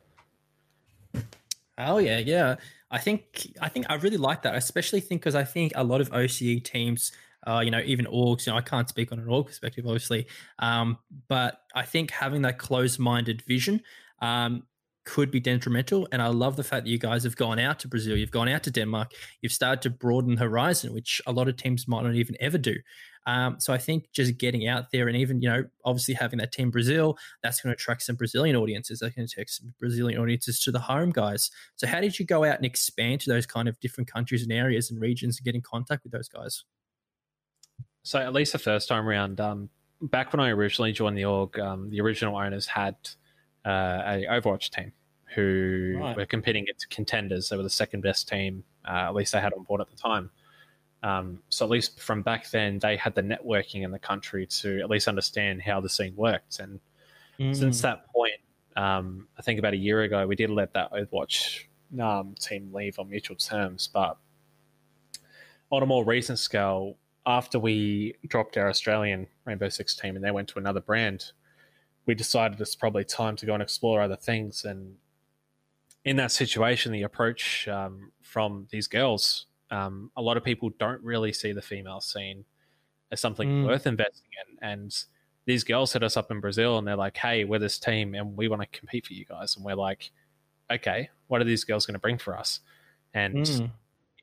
Speaker 1: Oh yeah, yeah. I think I think I really like that. I especially think because I think a lot of O C E teams, uh, you know, even orgs. You know, I can't speak on an org perspective, obviously, um, but I think having that closed-minded vision um, could be detrimental. And I love the fact that you guys have gone out to Brazil, you've gone out to Denmark, you've started to broaden the horizon, which a lot of teams might not even ever do. Um, so I think just getting out there and even, you know, obviously having that team Brazil, that's going to attract some Brazilian audiences. That's going to attract some Brazilian audiences to the home guys. So how did you go out and expand to those kind of different countries and areas and regions and get in contact with those guys?
Speaker 2: So at least the first time around, um, back when I originally joined the org, um, the original owners had uh, a Overwatch team who right. were competing against contenders. They were the second best team, uh, at least they had on board at the time. Um, so at least from back then, they had the networking in the country to at least understand how the scene worked. And mm. since that point, um, I think about a year ago, we did let that Overwatch um, team leave on mutual terms. But on a more recent scale, after we dropped our Australian Rainbow Six team and they went to another brand, we decided it's probably time to go and explore other things. And in that situation, the approach um, from these girls, Um, a lot of people don't really see the female scene as something mm. worth investing in. And these girls hit us up in Brazil and they're like, hey, we're this team and we want to compete for you guys. And we're like, okay, what are these girls going to bring for us? And mm.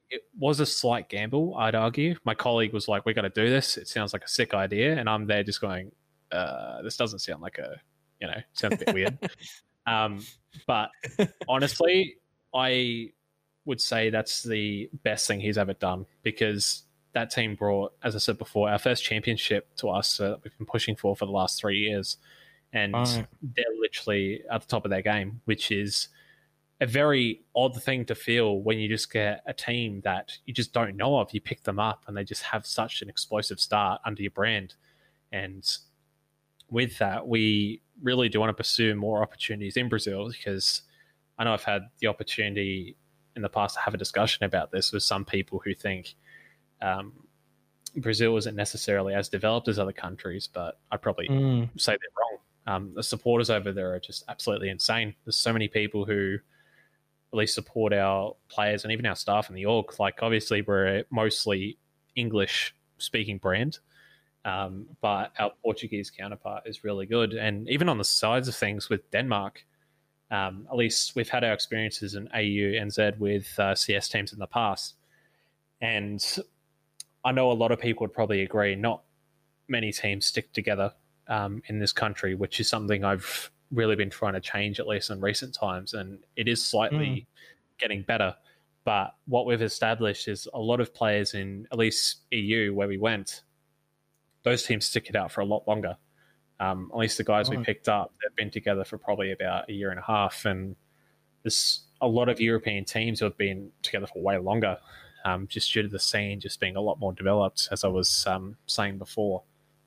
Speaker 2: it was a slight gamble, I'd argue. My colleague was like, "We got to do this. It sounds like a sick idea," and I'm there just going, uh, "This doesn't sound like a, you know, sounds a bit weird." Um, but honestly, I would say that's the best thing he's ever done, because that team brought, as I said before, our first championship to us uh, that we've been pushing for for the last three years. And right. they're literally at the top of their game, which is a very odd thing to feel when you just get a team that you just don't know of. You pick them up and they just have such an explosive start under your brand. And with that, we really do want to pursue more opportunities in Brazil, because I know I've had the opportunity in the past to have a discussion about this with some people who think um, Brazil isn't necessarily as developed as other countries, but I'd probably mm. say they're wrong. Um, the supporters over there are just absolutely insane. There's so many people who really support our players and even our staff in the org. Like, obviously, we're a mostly English-speaking brand, um, but our Portuguese counterpart is really good. And even on the sides of things with Denmark, um, at least we've had our experiences in A U, N Z with uh, C S teams in the past. And I know a lot of people would probably agree not many teams stick together um, in this country, which is something I've really been trying to change, at least in recent times. And it is slightly mm. getting better. But what we've established is a lot of players in at least E U, where we went, those teams stick it out for a lot longer. Um, at least the guys oh. we picked up, they've been together for probably about a year and a half. And there's a lot of European teams who have been together for way longer, um, just due to the scene just being a lot more developed, as I was um, saying before.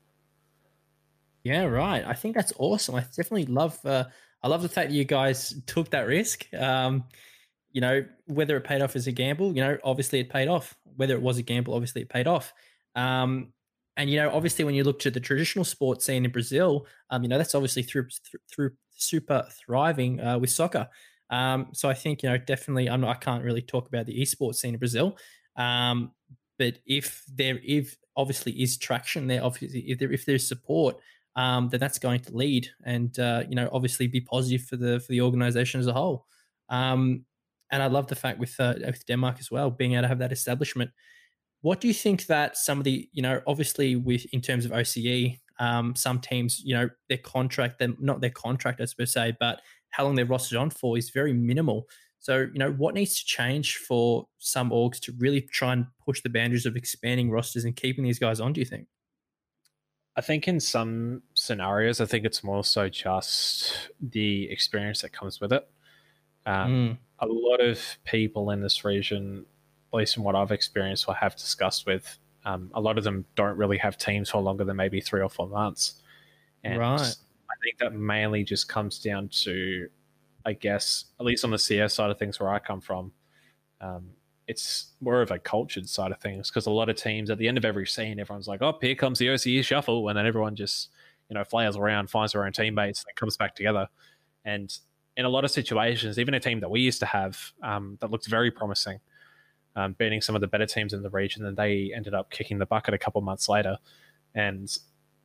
Speaker 1: Yeah, right. I think that's awesome. I definitely love. Uh, I love the fact that you guys took that risk. Um, you know, whether it paid off as a gamble, you know, obviously it paid off. Whether it was a gamble, obviously it paid off. Um, and you know, obviously, when you look to the traditional sports scene in Brazil, um, you know, that's obviously through through, through super thriving uh, with soccer. Um, so I think, you know, definitely, I'm not, I can't really talk about the esports scene in Brazil. Um, but if there, if obviously is traction there, obviously if there, if there's support, um, then that's going to lead and, uh, you know, obviously be positive for the, for the organization as a whole. Um, and I love the fact with, uh, with Denmark as well, being able to have that establishment. What do you think that some of the, you know, obviously with, in terms of O C E, um, some teams, you know, their contract, them not their contractors per se, but how long they're rostered on for is very minimal. So, you know, what needs to change for some orgs to really try and push the boundaries of expanding rosters and keeping these guys on, do you think?
Speaker 2: I think in some scenarios, I think it's more so just the experience that comes with it. Um, mm. A lot of people in this region, at least from what I've experienced or have discussed with, um, a lot of them don't really have teams for longer than maybe three or four months. And right. I think that mainly just comes down to, I guess, at least on the C S side of things where I come from, um, it's more of a cultured side of things, because a lot of teams at the end of every scene, everyone's like, oh, here comes the O C E shuffle. And then everyone just, you know, flails around, finds their own teammates, and comes back together. And in a lot of situations, even a team that we used to have um, that looked very promising, um, beating some of the better teams in the region, and they ended up kicking the bucket a couple months later. And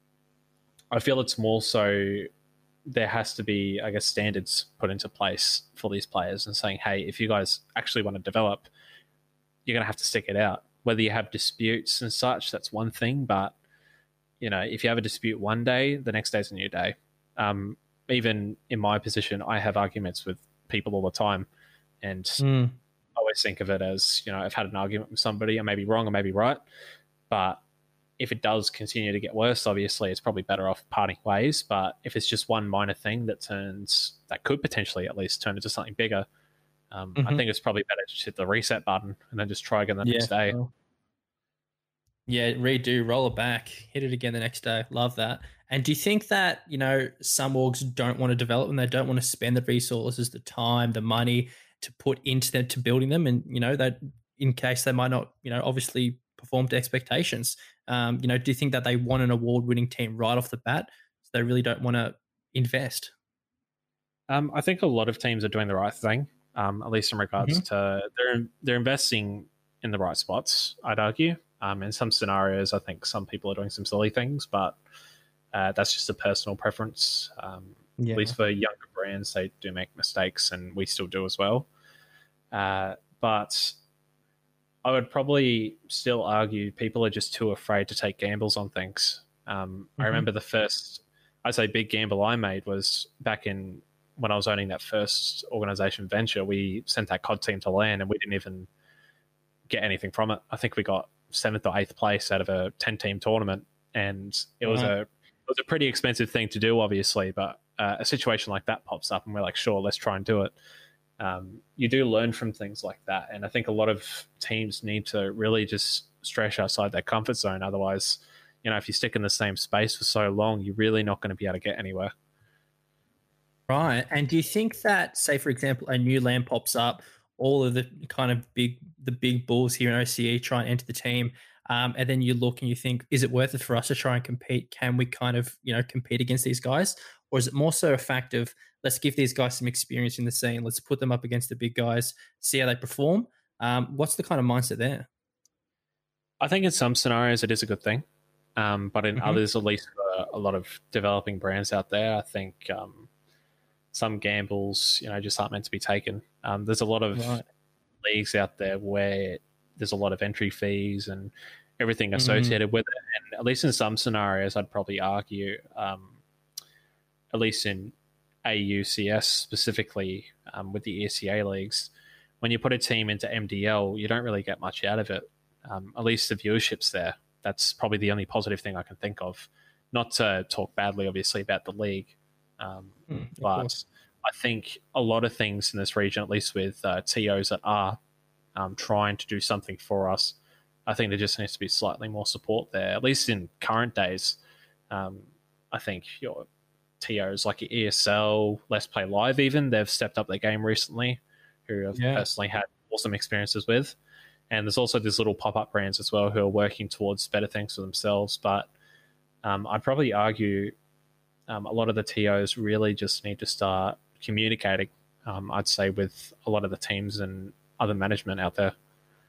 Speaker 2: I feel it's more so there has to be, I guess, standards put into place for these players and saying, hey, if you guys actually want to develop, you're going to have to stick it out. Whether you have disputes and such, that's one thing. But, you know, if you have a dispute one day, the next day's a new day. Um, even in my position, I have arguments with people all the time. And mm. I always think of it as, you know, I've had an argument with somebody. I may be wrong, I may be right. But if it does continue to get worse, obviously it's probably better off parting ways. But if it's just one minor thing that turns, that could potentially at least turn into something bigger, um, mm-hmm. I think it's probably better to just hit the reset button and then just try again the yeah, next day.
Speaker 1: Well. Yeah, redo, roll it back, hit it again the next day. Love that. And do you think that, you know, some orgs don't want to develop and they don't want to spend the resources, the time, the money to put into them, to building them, and, you know, that in case they might not, you know, obviously perform to expectations. Um, you know, do you think that they want an award-winning team right off the bat, so they really don't want to invest?
Speaker 2: Um, I think a lot of teams are doing the right thing, um, at least in regards mm-hmm. to they're they're investing in the right spots, I'd argue. Um, in some scenarios, I think some people are doing some silly things, but uh, that's just a personal preference. Um, yeah. At least for younger brands, they do make mistakes, and we still do as well. Uh, but I would probably still argue people are just too afraid to take gambles on things. Um, I
Speaker 1: Mm-hmm.
Speaker 2: remember the first, I'd say, big gamble I made was back in when I was owning that first organization venture. We sent that C O D team to LAN and we didn't even get anything from it. I think we got seventh or eighth place out of a ten team tournament, and it was
Speaker 1: Right.
Speaker 2: a it was a pretty expensive thing to do, obviously. But uh, a situation like that pops up, and we're like, sure, let's try and do it. Um, you do learn from things like that, and I think a lot of teams need to really just stretch outside their comfort zone. Otherwise, you know, if you stick in the same space for so long, you're really not going to be able to get anywhere.
Speaker 1: Right. And do you think that, say, for example, a new land pops up, all of the kind of big, the big bulls here in O C E try and enter the team, um, and then you look and you think, is it worth it for us to try and compete? Can we kind of, you know, compete against these guys? Or is it more so a fact of let's give these guys some experience in the scene, let's put them up against the big guys, see how they perform? Um, what's the kind of mindset there?
Speaker 2: I think in some scenarios it is a good thing, um, but in
Speaker 1: Mm-hmm.
Speaker 2: others, at least for a lot of developing brands out there, I think um, some gambles, you know, just aren't meant to be taken. Um, there's a lot of
Speaker 1: Right.
Speaker 2: leagues out there where there's a lot of entry fees and everything
Speaker 1: Mm,
Speaker 2: associated with it. And at least in some scenarios, I'd probably argue, um, at least in A U C S specifically, um, with the E C A leagues, when you put a team into M D L, you don't really get much out of it. Um, at least the viewership's there. That's probably the only positive thing I can think of. Not to talk badly, obviously, about the league, um,
Speaker 1: mm, of course.
Speaker 2: but I think a lot of things in this region, at least with uh, T Os that are um, trying to do something for us, I think there just needs to be slightly more support there, at least in current days. Um, I think your T Os like your E S L, Let's Play Live, even, they've stepped up their game recently, who I've
Speaker 1: Yeah.
Speaker 2: personally had awesome experiences with. And there's also these little pop up brands as well who are working towards better things for themselves. But um, I'd probably argue um, a lot of the T Os really just need to start communicating, um, I'd say, with a lot of the teams and other management out there.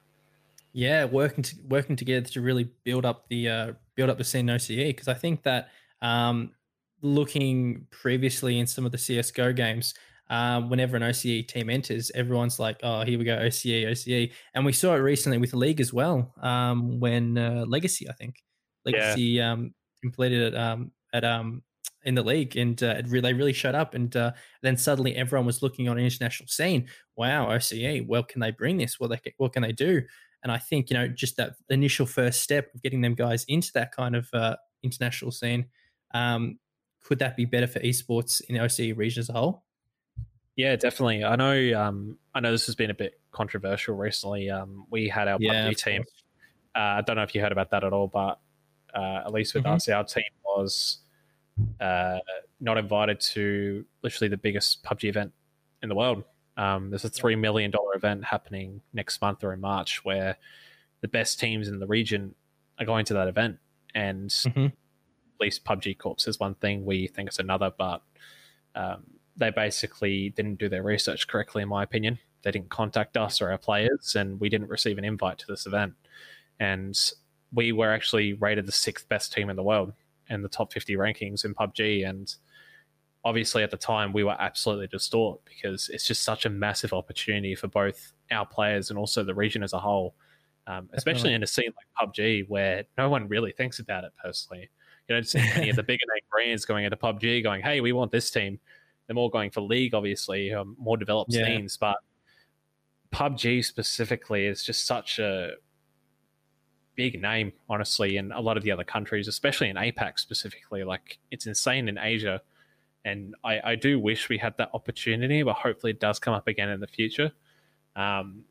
Speaker 1: Yeah, working to, working together to really build up the uh, build up the scene in O C E, because I think that um, looking previously in some of the C S G O games, um, whenever an O C E team enters, everyone's like, "Oh, here we go, O C E, O C E," and we saw it recently with the league as well. Um, when uh, Legacy, I think
Speaker 2: Yeah,
Speaker 1: Legacy um, completed it um, at um, in the league, and uh, it really, they really shut up, and uh, then suddenly everyone was looking on an international scene. Wow, O C E, well, can they bring this? What they what can they do? And I think, you know, just that initial first step of getting them guys into that kind of uh, international scene, um, could that be better for esports in the O C E region as a whole?
Speaker 2: yeah, definitely. I know. Um, I know this has been a bit controversial recently. Um, we had our
Speaker 1: Yeah,
Speaker 2: PUBG
Speaker 1: of
Speaker 2: team.
Speaker 1: course.
Speaker 2: Uh, I don't know if you heard about that at all, but uh, at least with
Speaker 1: Hmm.
Speaker 2: us, our team was uh, not invited to literally the biggest PUBG event in the world. Um, there's a three million dollar event happening next month or in March, where the best teams in the region are going to that event, and
Speaker 1: Hmm.
Speaker 2: at least PUBG Corp is one thing, we think it's another, but um, they basically didn't do their research correctly, in my opinion. They didn't contact us or our players, and we didn't receive an invite to this event. And we were actually rated the sixth best team in the world in the top fifty rankings in PUBG. And obviously, at the time, we were absolutely distraught because it's just such a massive opportunity for both our players and also the region as a whole, um, especially
Speaker 1: Definitely.
Speaker 2: in a scene like PUBG where no one really thinks about it personally. You don't see any of the bigger name brands going into PUBG going, hey, we want this team. They're more going for League, obviously, um, more developed
Speaker 1: Yeah.
Speaker 2: scenes. But PUBG specifically is just such a big name, honestly, in a lot of the other countries, especially in APAC specifically. Like, it's insane in Asia. And I, I do wish we had that opportunity, but hopefully it does come up again in the future. Um,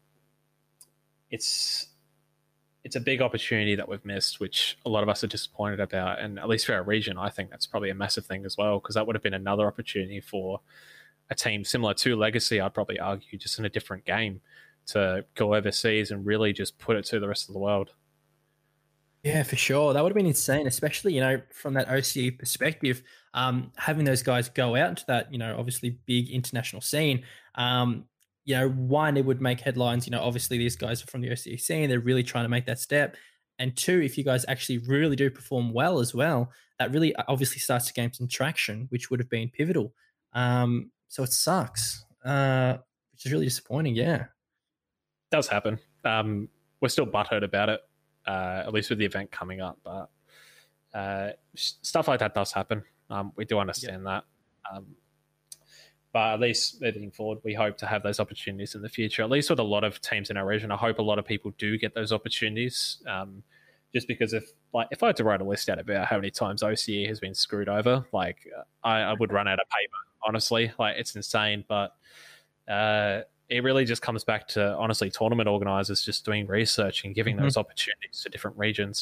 Speaker 2: it's it's a big opportunity that we've missed, which a lot of us are disappointed about. And at least for our region, I think that's probably a massive thing as well, because that would have been another opportunity for a team similar to Legacy, I'd probably argue, just in a different game, to go overseas and really just put it to the rest of the world.
Speaker 1: Yeah, for sure. That would have been insane, especially, you know, from that O C E perspective, um, having those guys go out into that, you know, obviously big international scene. Um, you know, one, it would make headlines. You know, obviously these guys are from the O C E scene. They're really trying to make that step. And two, if you guys actually really do perform well as well, that really uh, obviously starts to gain some traction, which would have been pivotal. Um, so it sucks, uh, which is really disappointing. Yeah.
Speaker 2: It does happen. Um, we're still butthurt about it, uh, at least with the event coming up. But uh, stuff like that does happen. Um, we do understand yeah. that. Um, but at least moving forward, we hope to have those opportunities in the future. At least with a lot of teams in our region, I hope a lot of people do get those opportunities. Um, just because if like if I had to write a list out about how many times O C E has been screwed over, like I, I would run out of paper. Honestly, like it's insane. But uh, it really just comes back to honestly tournament organizers just doing research and giving mm-hmm. those opportunities to different regions.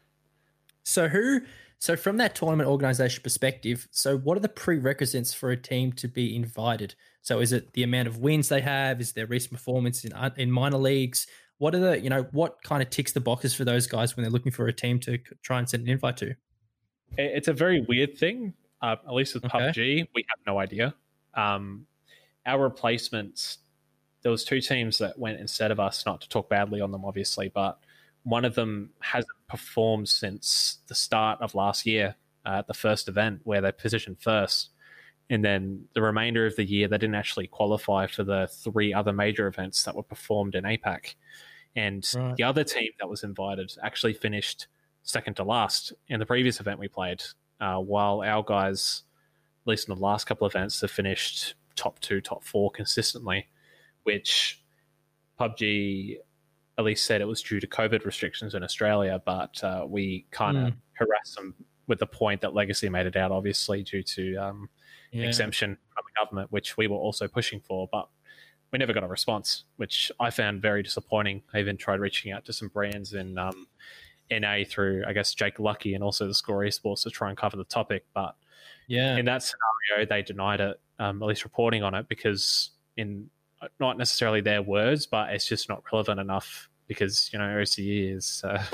Speaker 1: So who? So from that tournament organization perspective, so what are the prerequisites for a team to be invited? So is it the amount of wins they have? Is their recent performance in in minor leagues? What are the, you know, what kind of ticks the boxes for those guys when they're looking for a team to try and send an invite to?
Speaker 2: It's a very weird thing. Uh, at least with okay. P U B G, we have no idea. Um, our replacements, there was two teams that went instead of us, not to talk badly on them, obviously, but one of them hasn't performed since the start of last year uh, at the first event where they positioned first. And then the remainder of the year, they didn't actually qualify for the three other major events that were performed in APAC. And right. the other team that was invited actually finished second to last in the previous event we played, uh, while our guys, at least in the last couple of events, have finished top two, top four consistently, which P U B G at least said it was due to COVID restrictions in Australia, but uh, we kind of mm. harassed them with the point that Legacy made it out, obviously, due to um, yeah. exemption from the government, which we were also pushing for, but we never got a response, which I found very disappointing. I even tried reaching out to some brands in um, N A through, I guess, Jake Lucky and also the Score Esports to try and cover the topic. But yeah, in that scenario, they denied it, um, at least reporting on it, because in not necessarily their words, but it's just not relevant enough because, you know, O C E is uh,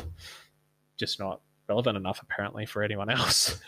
Speaker 2: just not relevant enough apparently for anyone else.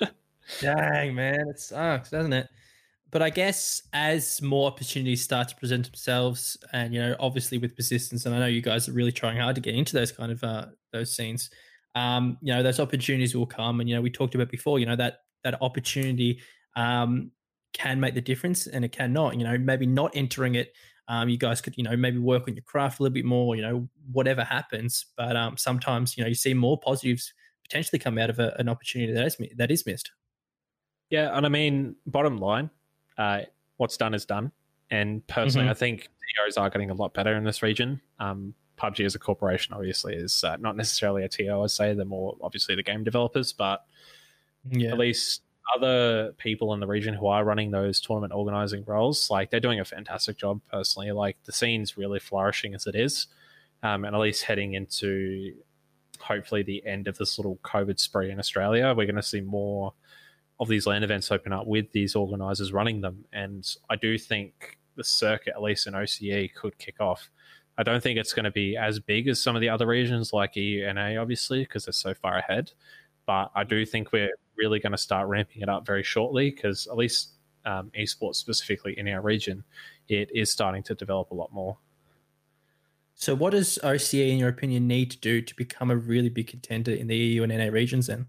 Speaker 1: Dang, man, it sucks, doesn't it? But I guess as more opportunities start to present themselves, and, you know, obviously with persistence, and I know you guys are really trying hard to get into those kind of uh, those scenes, um, you know, those opportunities will come. And, you know, we talked about before, you know, that that opportunity um, can make the difference and it cannot. You know, maybe not entering it, um, you guys could, you know, maybe work on your craft a little bit more, you know, whatever happens. But um, sometimes, you know, you see more positives potentially come out of a, an opportunity that is, that is missed.
Speaker 2: Yeah, and I mean, bottom line, Uh, what's done is done. And personally, mm-hmm. I think T Os are getting a lot better in this region. Um, P U B G as a corporation obviously is uh, not necessarily a T O, I'd say. They're more obviously the game developers, but yeah. at least other people in the region who are running those tournament organizing roles, like they're doing a fantastic job personally. Like the scene's really flourishing as it is. Um, and at least heading into hopefully the end of this little COVID spree in Australia, we're going to see more of these LAN events open up with these organisers running them. And I do think the circuit, at least in O C E, could kick off. I don't think it's going to be as big as some of the other regions like E U, N A, obviously, because they're so far ahead. But I do think we're really going to start ramping it up very shortly because at least um, esports specifically in our region, it is starting to develop a lot more.
Speaker 1: So what does O C E, in your opinion, need to do to become a really big contender in the E U and N A regions then?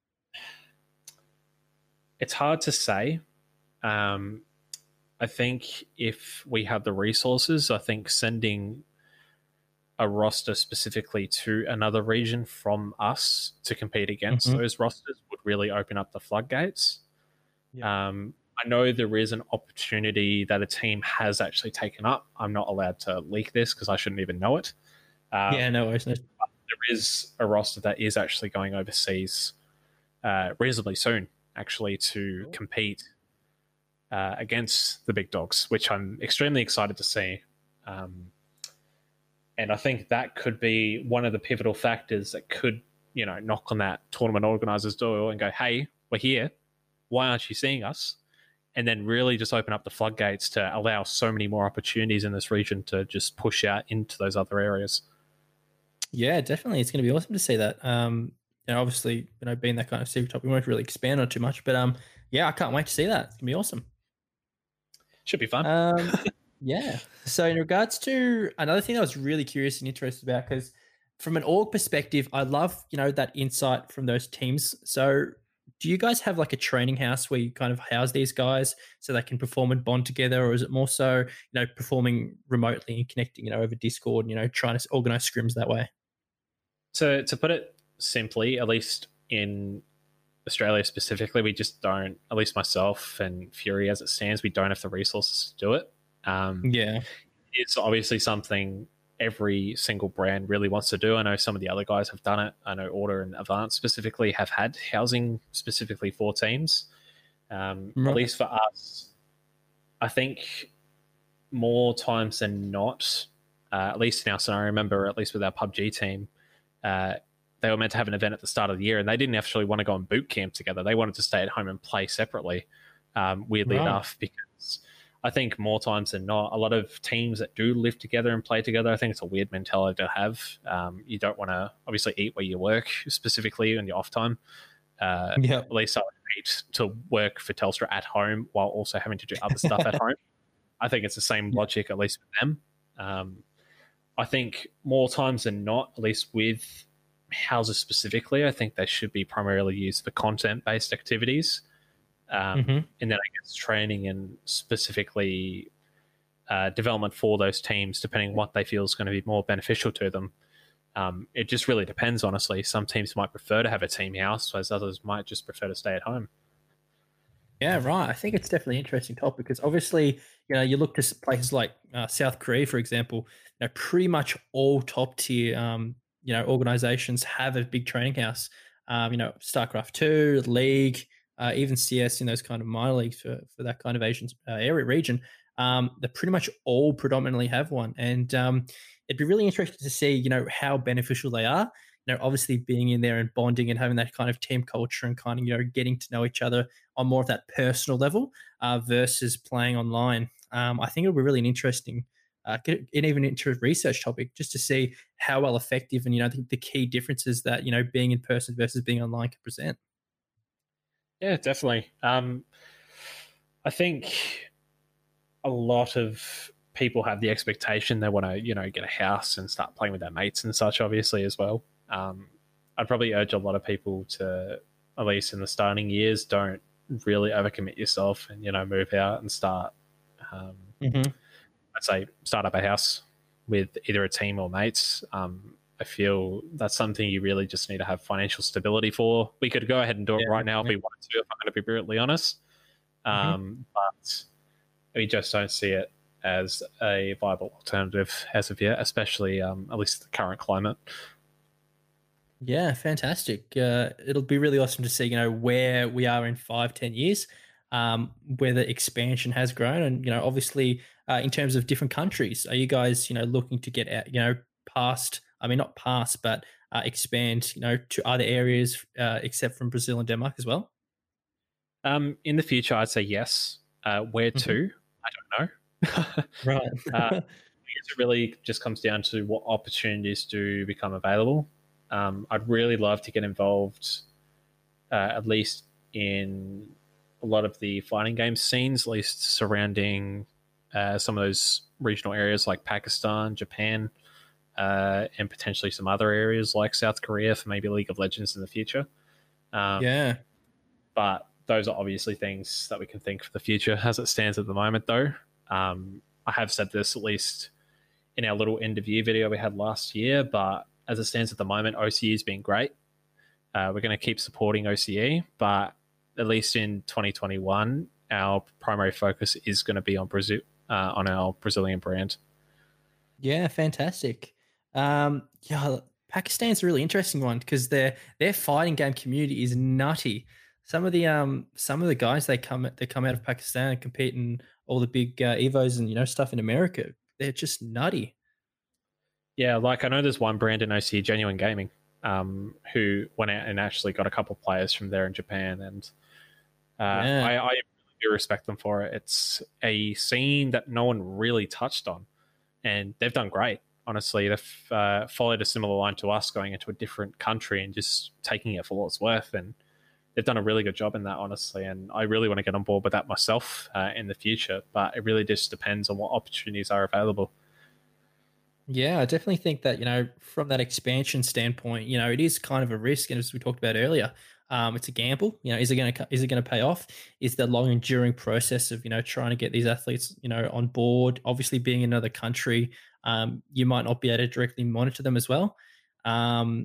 Speaker 2: It's hard to say. Um, I think if we have the resources, I think sending a roster specifically to another region from us to compete against mm-hmm. those rosters would really open up the floodgates. Yeah. Um, I know there is an opportunity that a team has actually taken up. I'm not allowed to leak this because I shouldn't even know it. Um,
Speaker 1: yeah, no worries.
Speaker 2: There is a roster that is actually going overseas uh, reasonably soon, actually, to cool. compete uh, against the big dogs, which I'm extremely excited to see. Um, and I think that could be one of the pivotal factors that could, you know, knock on that tournament organizer's door and go, hey, we're here. Why aren't you seeing us? And then really just open up the floodgates to allow so many more opportunities in this region to just push out into those other areas.
Speaker 1: Yeah, definitely. It's going to be awesome to see that. Um, you know, obviously, you know, being that kind of secret topic, we won't really expand on it too much, but um, yeah, I can't wait to see that. It's gonna be awesome.
Speaker 2: Should be fun.
Speaker 1: Um, yeah. So in regards to another thing I was really curious and interested about, because from an org perspective, I love, you know, that insight from those teams. So do you guys have like a training house where you kind of house these guys so they can perform and bond together, or is it more so, you know, performing remotely and connecting, you know, over Discord, and, you know, trying to organize scrims that way?
Speaker 2: To to put it simply, at least in Australia specifically, we just don't. At least myself and Fury, as it stands, we don't have the resources to do it. Um,
Speaker 1: Yeah.
Speaker 2: it's obviously something every single brand really wants to do. I know some of the other guys have done it. I know Order and Advance specifically have had housing specifically for teams. Um,
Speaker 1: Right.
Speaker 2: At least for us, I think more times than not, uh, at least in our scenario, I remember at least with our P U B G team, uh, they were meant to have an event at the start of the year and they didn't actually want to go on boot camp together. They wanted to stay at home and play separately, um, weirdly
Speaker 1: Right.
Speaker 2: enough, because I think more times than not, a lot of teams that do live together and play together, I think it's a weird mentality to have. Um, you don't want to obviously eat where you work, specifically on your off time. Uh,
Speaker 1: Yeah.
Speaker 2: At least I would hate to work for Telstra at home while also having to do other stuff at home. I think it's the same logic, at least with them. Um, I think more times than not, at least with houses specifically, I think they should be primarily used for content-based activities. Um,
Speaker 1: Mm-hmm.
Speaker 2: And then I guess training and specifically uh, development for those teams, depending what they feel is going to be more beneficial to them. Um, it just really depends, honestly. Some teams might prefer to have a team house, whereas others might just prefer to stay at home.
Speaker 1: Yeah, right. I think it's definitely an interesting topic because obviously, you know, you look to s- places like uh, South Korea, for example, you know, pretty much all top tier, um, you know, organizations have a big training house. Um, you know, StarCraft two, League, uh, even C S in those kind of minor leagues for, for that kind of Asian uh, area region. Um, they pretty much all predominantly have one. And um, it'd be really interesting to see, you know, how beneficial they are. You know, obviously being in there and bonding and having that kind of team culture and kind of, you know, getting to know each other on more of that personal level uh, versus playing online. Um, I think it'll be really an interesting, uh, get, get even into a research topic just to see how well effective and you know the, the key differences that you know being in person versus being online can present.
Speaker 2: Yeah, definitely. Um, I think a lot of people have the expectation they want to, you know, get a house and start playing with their mates and such, obviously, as well. Um, I'd probably urge a lot of people to, at least in the starting years, don't really overcommit yourself and, you know, move out and start, um,
Speaker 1: Mm-hmm.
Speaker 2: I'd say, start up a house with either a team or mates. Um, I feel that's something you really just need to have financial stability for. We could go ahead and do it
Speaker 1: Yeah,
Speaker 2: right now if
Speaker 1: definitely.
Speaker 2: we wanted to, if I'm going to be brutally honest.
Speaker 1: Mm-hmm.
Speaker 2: Um, but we just don't see it as a viable alternative as of yet, especially um, at least the current climate.
Speaker 1: Yeah, fantastic. Uh, it'll be really awesome to see, you know, where we are in five, ten years, um, where the expansion has grown, and you know, obviously, uh, in terms of different countries, are you guys, you know, looking to get out, you know, past? I mean, not past, but uh, expand, you know, to other areas uh, except from Brazil and Denmark as well.
Speaker 2: Um, in the future, I'd say yes. Uh, where
Speaker 1: Hmm.
Speaker 2: to? I don't know.
Speaker 1: Right.
Speaker 2: uh, it really just comes down to what opportunities do become available. Um, I'd really love to get involved, uh, at least in a lot of the fighting game scenes, at least surrounding uh, some of those regional areas like Pakistan, Japan, uh, and potentially some other areas like South Korea for maybe League of Legends in the future. Um,
Speaker 1: Yeah.
Speaker 2: but those are obviously things that we can think for the future. As it stands at the moment, though, um, I have said this at least in our little end of year video we had last year, but as it stands at the moment, O C E has been great. Uh, we're going to keep supporting O C E, but at least in twenty twenty-one, our primary focus is going to be on Brazil, uh, on our Brazilian brand.
Speaker 1: Yeah, fantastic. Um, yeah, Pakistan's a really interesting one because their their fighting game community is nutty. Some of the um some of the guys they come they come out of Pakistan and compete in all the big uh, Evos and you know stuff in America. They're just nutty.
Speaker 2: Yeah, like I know there's one brand in O C E, Genuine Gaming, um, who went out and actually got a couple of players from there in Japan, and uh,
Speaker 1: Yeah,
Speaker 2: I, I really do respect them for it. It's a scene that no one really touched on, and they've done great. Honestly, they've uh, followed a similar line to us, going into a different country and just taking it for what it's worth, and they've done a really good job in that, honestly. And I really want to get on board with that myself uh, in the future, but it really just depends on what opportunities are available.
Speaker 1: yeah, I definitely think that you know from that expansion standpoint, you know it is kind of a risk, and as we talked about earlier, um, it's a gamble. You know, is it going to is it going to pay off? Is the long enduring process of you know trying to get these athletes you know on board? Obviously, being in another country, um, you might not be able to directly monitor them as well. Um,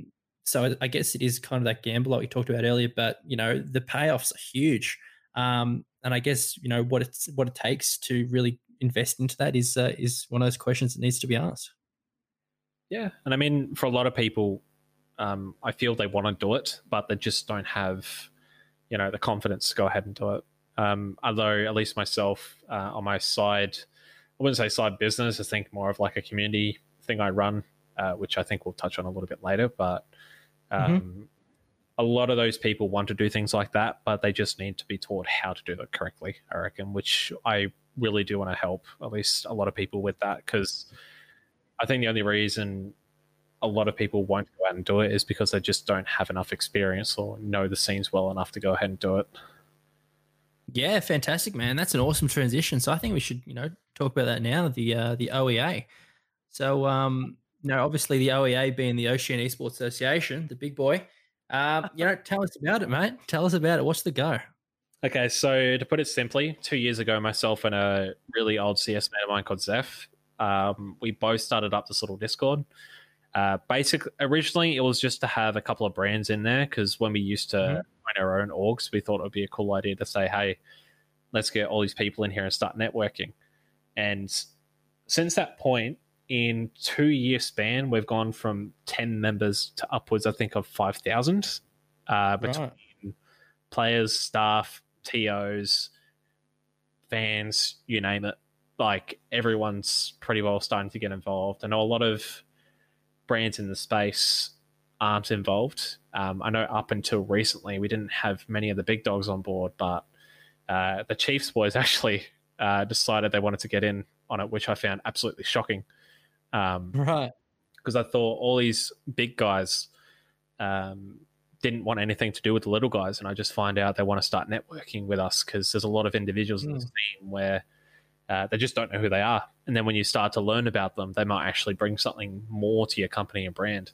Speaker 1: so I, I guess it is kind of that gamble like we talked about earlier, but you know the payoffs are huge, um, and I guess you know what it's what it takes to really invest into that is uh, is one of those questions that needs to be asked.
Speaker 2: Yeah, and I mean, for a lot of people, um, I feel they want to do it, but they just don't have, you know, the confidence to go ahead and do it. Um, although, at least myself, uh, on my side, I wouldn't say side business. I think more of like a community thing I run, uh, which I think we'll touch on a little bit later. But um, mm-hmm. a lot of those people want to do things like that, but they just need to be taught how to do it correctly, I reckon, which I really do want to help at least a lot of people with that, because I think the only reason a lot of people won't go out and do it is because they just don't have enough experience or know the scenes well enough to go ahead and do it.
Speaker 1: Yeah, fantastic, man. That's an awesome transition. So I think we should, you know, talk about that now. The uh, the O E A. So, um, you know, obviously the O E A being the Oceania Esports Association, the big boy. Uh, you know, tell us about it, mate. Tell us about it. What's the go?
Speaker 2: Okay, so to put it simply, two years ago, myself and a really old C S mate of mine called Zeph, um, we both started up this little Discord. Uh, basically, originally it was just to have a couple of brands in there, because when we used to mm-hmm. own our own orgs, we thought it would be a cool idea to say, hey, let's get all these people in here and start networking. And since that point, in two year span, we've gone from ten members to upwards, I think, of five thousand uh, between right. players, staff, T Os, fans, you name it. Like, everyone's pretty well starting to get involved. I know a lot of brands in the space aren't involved. Um, I know up until recently, we didn't have many of the big dogs on board, but uh, the Chiefs boys actually uh, decided they wanted to get in on it, which I found absolutely shocking. Um,
Speaker 1: right.
Speaker 2: Because I thought all these big guys um, didn't want anything to do with the little guys, and I just find out they want to start networking with us, because there's a lot of individuals mm. in the scene where uh, they just don't know who they are. And then when you start to learn about them, they might actually bring something more to your company and brand.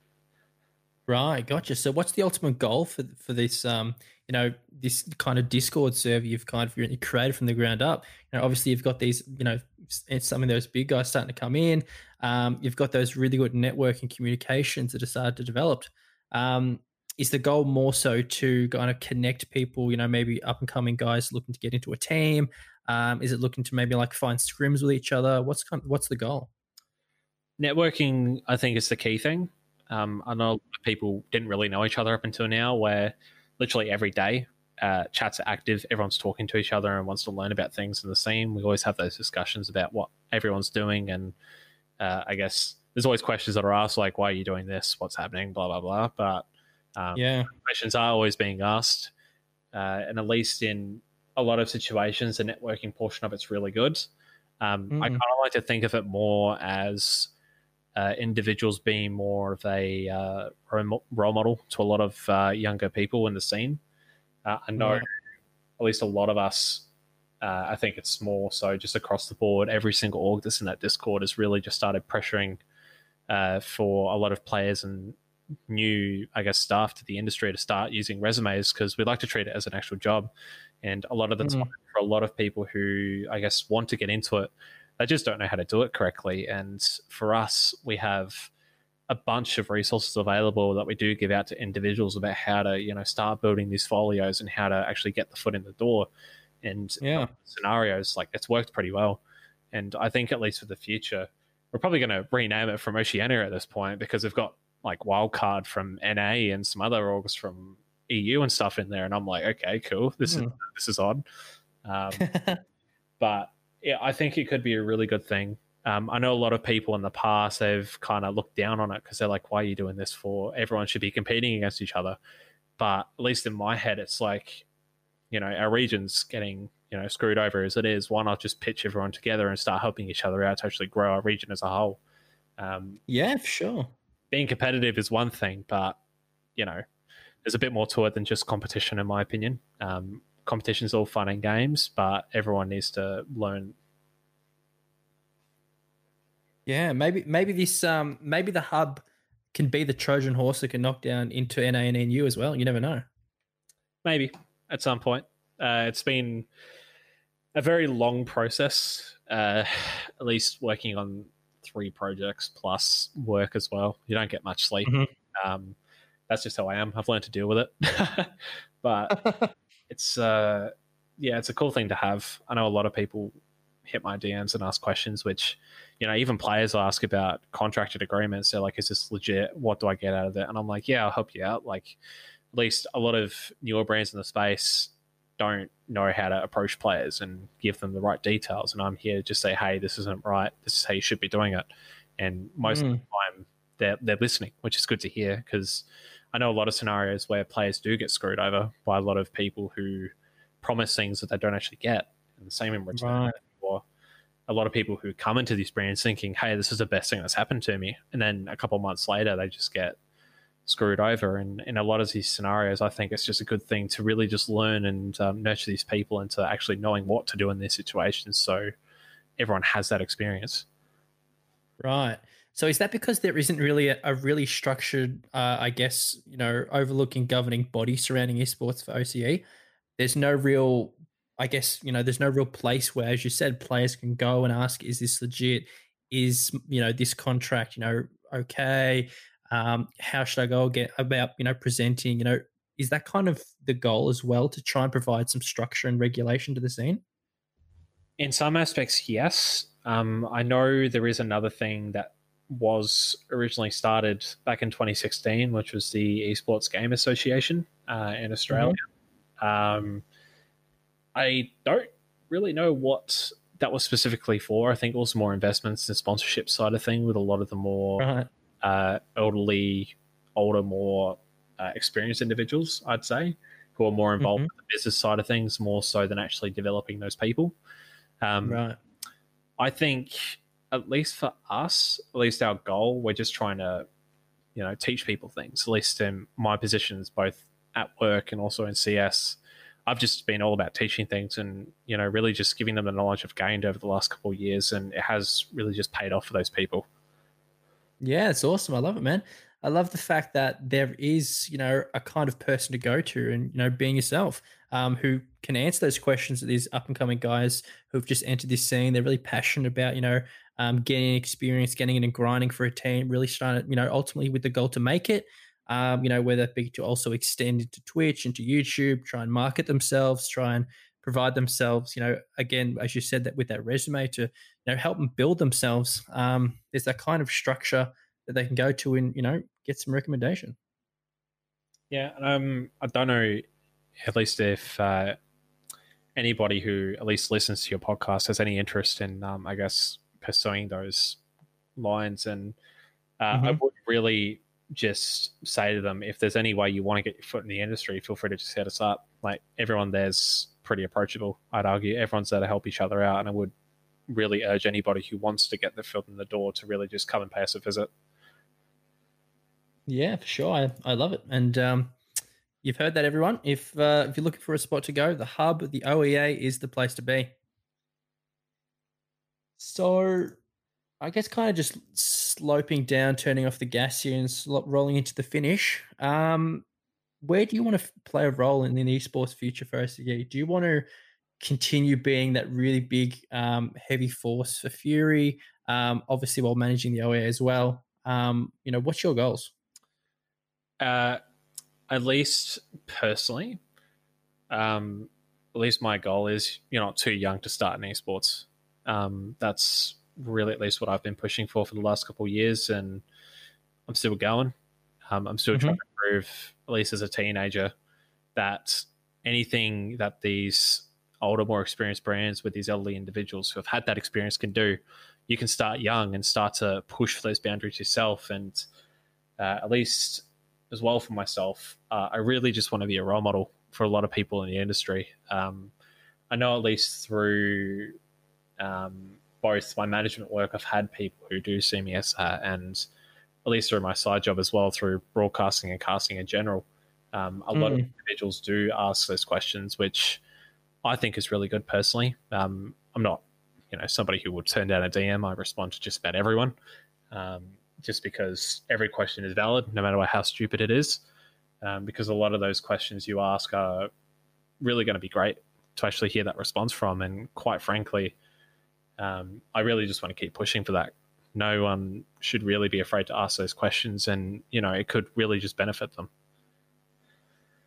Speaker 1: Right, gotcha. So what's the ultimate goal for for this, um, you know, this kind of Discord server you've kind of created from the ground up? You know, obviously you've got these, you know, it's some of those big guys starting to come in. Um, you've got those really good networking communications that are started to develop. Um, is the goal more so to kind of connect people, you know, maybe up and coming guys looking to get into a team? Um, is it looking to maybe like find scrims with each other? What's kind of, what's the goal?
Speaker 2: Networking, I think, is the key thing. Um, I know a lot of people didn't really know each other up until now, where literally every day uh, chats are active. Everyone's talking to each other and wants to learn about things in the scene. We always have those discussions about what everyone's doing. And uh, I guess there's always questions that are asked, like, why are you doing this? What's happening? Blah, blah, blah. But um,
Speaker 1: yeah,
Speaker 2: questions are always being asked. Uh, and at least in a lot of situations, the networking portion of it's really good. Um, mm. I kind of like to think of it more as Uh, individuals being more of a uh, role model to a lot of uh, younger people in the scene. Uh, I know yeah. at least a lot of us, uh, I think it's more so just across the board, every single org that's in that Discord has really just started pressuring uh, for a lot of players and new, I guess, staff to the industry to start using resumes, because we like to treat it as an actual job. And a lot of the mm. time, for a lot of people who, I guess, want to get into it, they just don't know how to do it correctly. And for us, we have a bunch of resources available that we do give out to individuals about how to, you know, start building these folios and how to actually get the foot in the door. And
Speaker 1: yeah.
Speaker 2: scenarios, like, it's worked pretty well. And I think, at least for the future, we're probably going to rename it from Oceania at this point, because we've got like Wildcard from N A and some other orgs from E U and stuff in there. And I'm like, okay, cool. This mm. is this is odd. Um, but yeah, I think it could be a really good thing. Um, I know a lot of people in the past, they've kind of looked down on it because they're like, why are you doing this for? Everyone should be competing against each other. But at least in my head, it's like, you know, our region's getting, you know, screwed over as it is. Why not just pitch everyone together and start helping each other out to actually grow our region as a whole? Um,
Speaker 1: yeah, for sure.
Speaker 2: Being competitive is one thing, but, you know, there's a bit more to it than just competition, in my opinion. Um, competition is all fun and games, but everyone needs to learn.
Speaker 1: Yeah, maybe maybe this um maybe the hub can be the Trojan horse that can knock down into N A and N U as well. You never know.
Speaker 2: Maybe at some point. Uh, it's been a very long process, uh, at least working on three projects plus work as well. You don't get much sleep.
Speaker 1: Mm-hmm.
Speaker 2: Um, that's just how I am. I've learned to deal with it. But it's uh, yeah, it's a cool thing to have. I know a lot of people hit my D Ms and ask questions, which, you know, even players ask about contracted agreements. They're like, is this legit? What do I get out of it? And I'm like, yeah, I'll help you out. Like, at least a lot of newer brands in the space don't know how to approach players and give them the right details. And I'm here to just say, hey, this isn't right. This is how you should be doing it. And most mm. of the time, they're, they're listening, which is good to hear, because I know a lot of scenarios where players do get screwed over by a lot of people who promise things that they don't actually get. And the same in return. Right. Or a lot of people who come into these brands thinking, hey, this is the best thing that's happened to me. And then a couple of months later, they just get screwed over. And in a lot of these scenarios, I think it's just a good thing to really just learn and um, nurture these people into actually knowing what to do in these situations, so everyone has that experience.
Speaker 1: Right. So is that because there isn't really a, a really structured, uh, I guess, you know, overlooking governing body surrounding esports for O C E? There's no real, I guess, you know, there's no real place where, as you said, players can go and ask, is this legit? Is, you know, this contract, you know, okay? Um, how should I go get about, you know, presenting, you know, is that kind of the goal as well, to try and provide some structure and regulation to the scene?
Speaker 2: In some aspects, yes. Um, I know there is another thing that was originally started back in twenty sixteen, which was the Esports Game Association uh, in Australia. Mm-hmm. Um, I don't really know what that was specifically for. I think it was more investments and sponsorship side of thing, with a lot of the more right. uh, elderly, older, more uh, experienced individuals, I'd say, who are more involved mm-hmm. with the business side of things, more so than actually developing those people. Um,
Speaker 1: right.
Speaker 2: I think, at least for us, at least our goal, we're just trying to, you know, teach people things. At least in my positions, both at work and also in C S, I've just been all about teaching things and, you know, really just giving them the knowledge I've gained over the last couple of years, and it has really just paid off for those people.
Speaker 1: Yeah, it's awesome. I love it, man. I love the fact that there is, you know, a kind of person to go to, and, you know, being yourself, um, who can answer those questions that these up and coming guys who've just entered this scene. They're really passionate about, you know, um, getting experience, getting in and grinding for a team, really starting, you know, ultimately with the goal to make it, um, you know, whether that be to also extend into Twitch, into YouTube, try and market themselves, try and provide themselves, you know, again, as you said, that with that resume to, you know, help them build themselves. Um, there's that kind of structure that they can go to and, you know, get some recommendation.
Speaker 2: Yeah. Um, I don't know, at least if uh, anybody who at least listens to your podcast has any interest in, um, I guess, pursuing those lines. And uh, mm-hmm. I would really just say to them, if there's any way you want to get your foot in the industry, feel free to just hit us up. Like, everyone there's pretty approachable, I'd argue. Everyone's there to help each other out. And I would really urge anybody who wants to get their foot in the door to really just come and pay us a visit.
Speaker 1: Yeah, for sure. I, I love it. And um, you've heard that, everyone. If uh, if you're looking for a spot to go, the hub, the O E A, is the place to be. So I guess kind of just sloping down, turning off the gas here and sl- rolling into the finish. Um, where do you want to f- play a role in the esports future for O C E? Do you want to continue being that really big, um, heavy force for Fury, um, obviously while managing the O E A as well? Um, you know, what's your goals?
Speaker 2: Uh, at least personally, um, at least my goal is you're not too young to start in esports. Um, that's really at least what I've been pushing for for the last couple of years, and I'm still going. Um, I'm still mm-hmm. trying to prove, at least as a teenager, that anything that these older, more experienced brands with these elderly individuals who have had that experience can do, you can start young and start to push for those boundaries yourself. And uh, at least as well for myself, uh, I really just want to be a role model for a lot of people in the industry. Um, I know at least through um, both my management work, I've had people who do see me as that, and at least through my side job as well, through broadcasting and casting in general. Um, a mm. lot of individuals do ask those questions, which I think is really good personally. Um, I'm not, you know, somebody who would turn down a D M. I respond to just about everyone, um, just because every question is valid, no matter how stupid it is. Um, because a lot of those questions you ask are really going to be great to actually hear that response from. And quite frankly, um, I really just want to keep pushing for that. No one should really be afraid to ask those questions, and, you know, it could really just benefit them.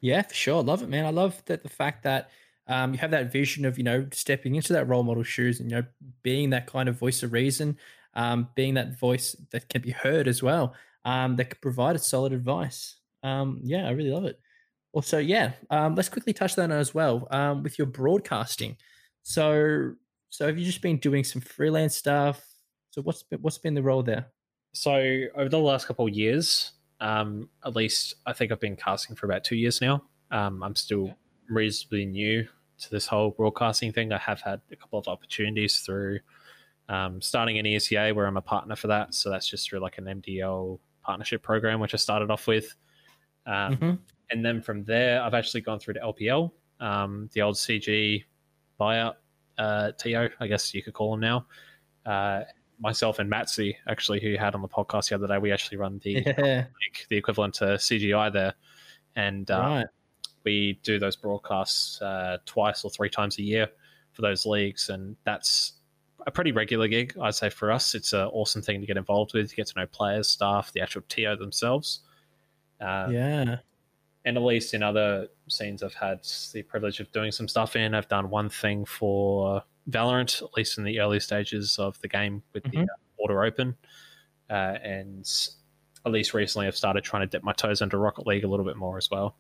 Speaker 1: Yeah, for sure. Love it, man. I love that the fact that um, you have that vision of, you know, stepping into that role model shoes and, you know, being that kind of voice of reason, um, being that voice that can be heard as well, um, that can provide a solid advice. Um, yeah, I really love it. Also, yeah, um, let's quickly touch that on as well um, with your broadcasting. So, so have you just been doing some freelance stuff? So, what's been, what's been the role there?
Speaker 2: So over the last couple of years, um, at least I think I've been casting for about two years now. Um, I'm still
Speaker 1: Yeah.
Speaker 2: reasonably new to this whole broadcasting thing. I have had a couple of opportunities through um, starting an E S C A where I'm a partner for that. So that's just through like an M D L partnership program, which I started off with. Um,
Speaker 1: Mm-hmm.
Speaker 2: and then from there, I've actually gone through to L P L, um, the old C G buyout uh, T O, I guess you could call them now. Uh, myself and Matsy, actually, who you had on the podcast the other day, we actually run the
Speaker 1: Yeah.
Speaker 2: the equivalent to C G I there, and uh,
Speaker 1: Right.
Speaker 2: we do those broadcasts uh, twice or three times a year for those leagues, and that's a pretty regular gig, I'd say. For us, it's an awesome thing to get involved with. You get to know players, staff, the actual T O themselves. Um,
Speaker 1: Yeah.
Speaker 2: and at least in other scenes I've had the privilege of doing some stuff in. I've done one thing for Valorant, at least in the early stages of the game with the
Speaker 1: Mm-hmm.
Speaker 2: uh, Order Open. Uh, and at least recently I've started trying to dip my toes into Rocket League a little bit more as well.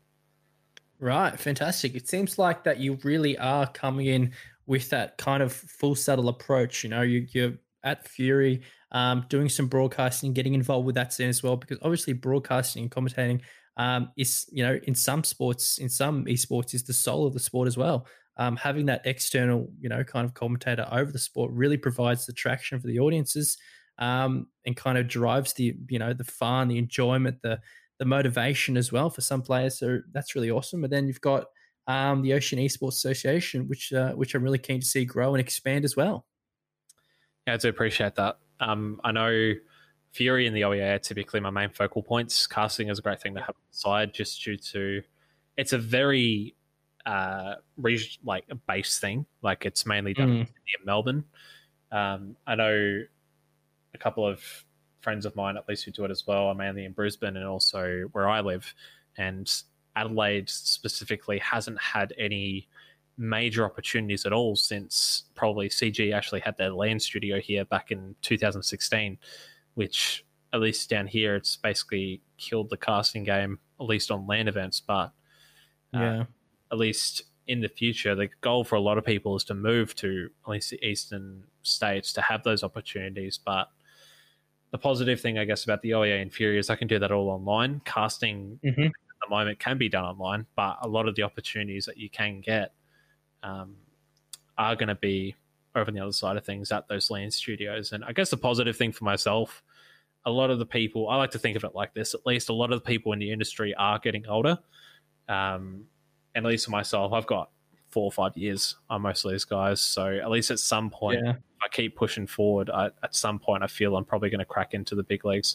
Speaker 1: Right, fantastic. It seems like that you really are coming in with that kind of full saddle approach. You know, you, you're at Fury, um, doing some broadcasting, getting involved with that scene as well, because obviously broadcasting and commentating um, is, you know, in some sports, in some esports, is the soul of the sport as well. Um, having that external, you know, kind of commentator over the sport really provides the traction for the audiences, um, and kind of drives the, you know, the fun, the enjoyment, the the motivation as well for some players. So that's really awesome. But then you've got um, the Ocean Esports Association, which uh, which I'm really keen to see grow and expand as well.
Speaker 2: Yeah, I do appreciate that. Um, I know Fury and the O E A are typically my main focal points. Casting is a great thing to have on the side, just due to it's a very uh, reg- like a base thing. Like it's mainly done
Speaker 1: Mm.
Speaker 2: in Sydney and Melbourne. Um, I know a couple of friends of mine, at least, who do it as well, are mainly in Brisbane and also where I live. And Adelaide specifically hasn't had any major opportunities at all since probably C G actually had their land studio here back in two thousand sixteen, which at least down here it's basically killed the casting game, at least on land events. But uh,
Speaker 1: Yeah.
Speaker 2: at least in the future, the goal for a lot of people is to move to at least the eastern states to have those opportunities. But the positive thing, I guess, about the O E A and Fury is I can do that all online. Casting
Speaker 1: Mm-hmm.
Speaker 2: at the moment can be done online, but a lot of the opportunities that you can get um, are going to be over on the other side of things at those land studios. And I guess the positive thing for myself, a lot of the people, I like to think of it like this, at least a lot of the people in the industry are getting older. Um, and at least for myself, I've got four or five years on most of these guys. So at least at some point,
Speaker 1: Yeah.
Speaker 2: if I keep pushing forward, I, at some point I feel I'm probably going to crack into the big leagues.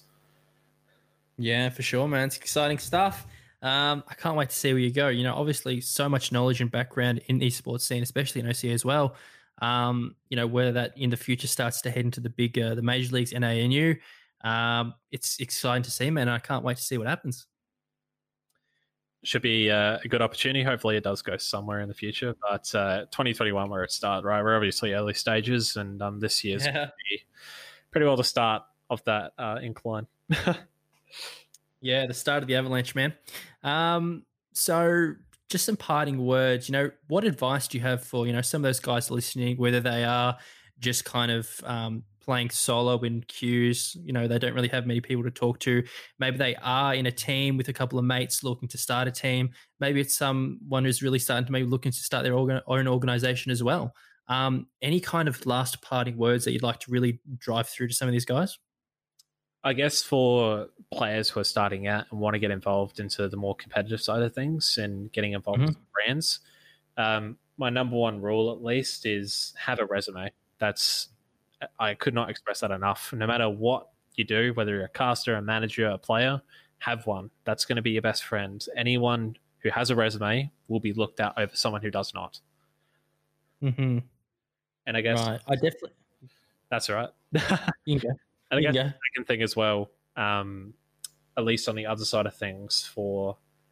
Speaker 1: Yeah, for sure, man. It's exciting stuff. Um, I can't wait to see where you go. You know, obviously, so much knowledge and background in the esports scene, especially in O C A as well. Um, you know, whether that in the future starts to head into the big, uh, the major leagues, N A N U. Um, it's exciting to see, man. I can't wait to see what happens.
Speaker 2: Should be uh, a good opportunity. Hopefully, it does go somewhere in the future. But uh, twenty twenty-one, where it started, right? We're obviously early stages, and um, this year's
Speaker 1: Yeah.
Speaker 2: pretty, pretty well the start of that uh, incline.
Speaker 1: Yeah, the start of the avalanche, man. Um, so just some parting words. You know, what advice do you have for, you know, some of those guys listening, whether they are just kind of um, playing solo in queues, you know, they don't really have many people to talk to. Maybe they are in a team with a couple of mates looking to start a team. Maybe it's someone who's really starting to maybe looking to start their organ- own organization as well. Um, any kind of last parting words that you'd like to really drive through to some of these guys?
Speaker 2: I guess for players who are starting out and want to get involved into the more competitive side of things and getting involved
Speaker 1: Mhm.
Speaker 2: with brands, um, my number one rule at least is have a resume. That's I could not express that enough. No matter what you do, whether you're a caster, a manager, a player, have one. That's going to be your best friend. Anyone who has a resume will be looked at over someone who does not.
Speaker 1: Mm-hmm.
Speaker 2: And I guess
Speaker 1: Right. I definitely.
Speaker 2: that's all right.
Speaker 1: You can go.
Speaker 2: And I
Speaker 1: You
Speaker 2: guess
Speaker 1: can
Speaker 2: the
Speaker 1: go.
Speaker 2: second thing as well, um, at least on the other side of things, for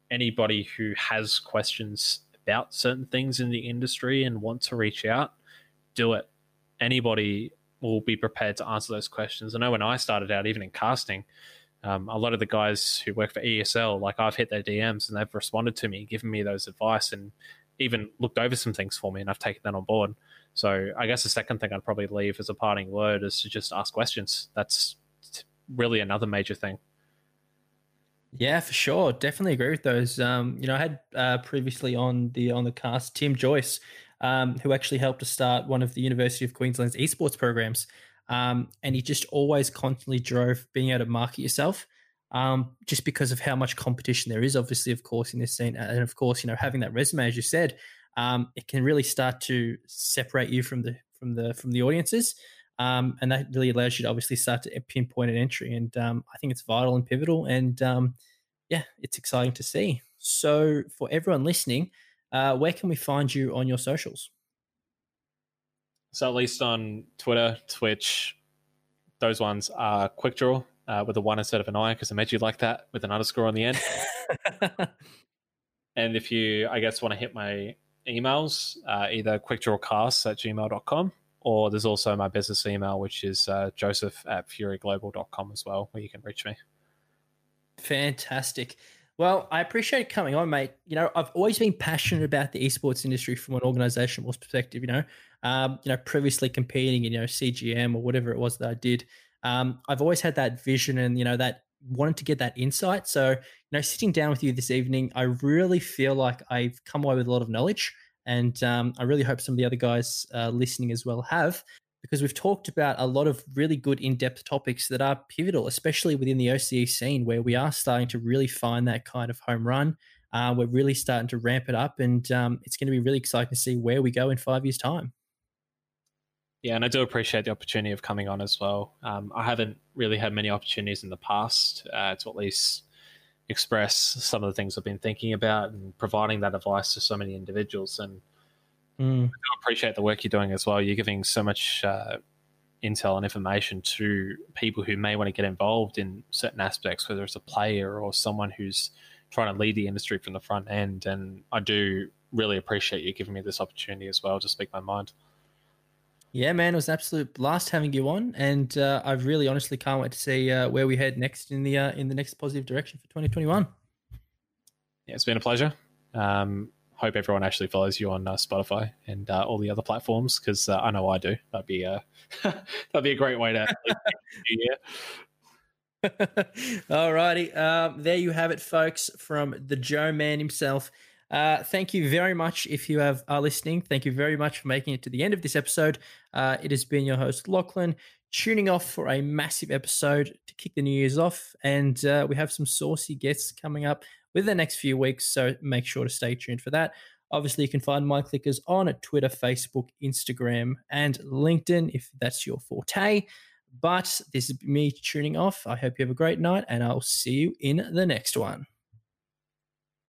Speaker 2: anybody who has questions about certain things in the industry and want to reach out, do it. Anybody will be prepared to answer those questions. I know when I started out, even in casting, um, a lot of the guys who work for E S L, like I've hit their D Ms and they've responded to me, given me those advice and even looked over some things for me, and I've taken that on board. So I guess the second thing I'd probably leave as a parting word is to just ask questions. That's really another major thing.
Speaker 1: Yeah, for sure. Definitely agree with those. Um, you know, I had uh, previously on the on the cast Tim Joyce, um, who actually helped to start one of the University of Queensland's esports programs. Um, and he just always constantly drove being able to market yourself, um, just because of how much competition there is, obviously, of course, in this scene. And of course, you know, having that resume, as you said, um, it can really start to separate you from the from the from the audiences. Um, and that really allows you to obviously start to pinpoint an entry. And um, I think it's vital and pivotal. And um, yeah, it's exciting to see. So for everyone listening, uh, where can we find you on your socials?
Speaker 2: So at least on Twitter, Twitch, those ones are QuickDraw uh, with a one instead of an I, because I made you like that with an underscore on the end. And if you, I guess, want to hit my emails, uh, either quickdrawcasts at gmail dot com, or there's also my business email, which is uh, joseph at fury global dot com as well, where you can reach me.
Speaker 1: Fantastic. Well, I appreciate it coming on, mate. You know, I've always been passionate about the esports industry from an organizational perspective, you know, um, you know, previously competing in, you know, C G M or whatever it was that I did. Um, I've always had that vision and, you know, that wanted to get that insight. So, you know, sitting down with you this evening, I really feel like I've come away with a lot of knowledge, and um, I really hope some of the other guys uh, listening as well have, because we've talked about a lot of really good in-depth topics that are pivotal, especially within the O C E scene, where we are starting to really find that kind of home run. Uh, we're really starting to ramp it up, and um, it's going to be really exciting to see where we go in five years' time.
Speaker 2: Yeah, and I do appreciate the opportunity of coming on as well. Um, I haven't really had many opportunities in the past uh, to at least express some of the things I've been thinking about and providing that advice to so many individuals. And Mm. I do appreciate the work you're doing as well. You're giving so much uh, intel and information to people who may want to get involved in certain aspects, whether it's a player or someone who's trying to lead the industry from the front end. And I do really appreciate you giving me this opportunity as well to speak my mind.
Speaker 1: Yeah, man, it was an absolute blast having you on, and uh, I really honestly can't wait to see uh, where we head next in the uh, in the next positive direction for twenty twenty-one.
Speaker 2: Yeah, it's been a pleasure. Um, hope everyone actually follows you on uh, Spotify and uh, all the other platforms, because uh, I know I do. That'd be uh, that'd be a great way to.
Speaker 1: All righty, um, there you have it, folks, from the Joe Man himself. Uh, thank you very much if you have are listening. Thank you very much for making it to the end of this episode. Uh, it has been your host, Lachlan, tuning off for a massive episode to kick the New Year's off. And uh, we have some saucy guests coming up with the next few weeks, so make sure to stay tuned for that. Obviously, you can find Mind Clickers on Twitter, Facebook, Instagram, and LinkedIn if that's your forte. But this is me tuning off. I hope you have a great night, and I'll see you in the next one.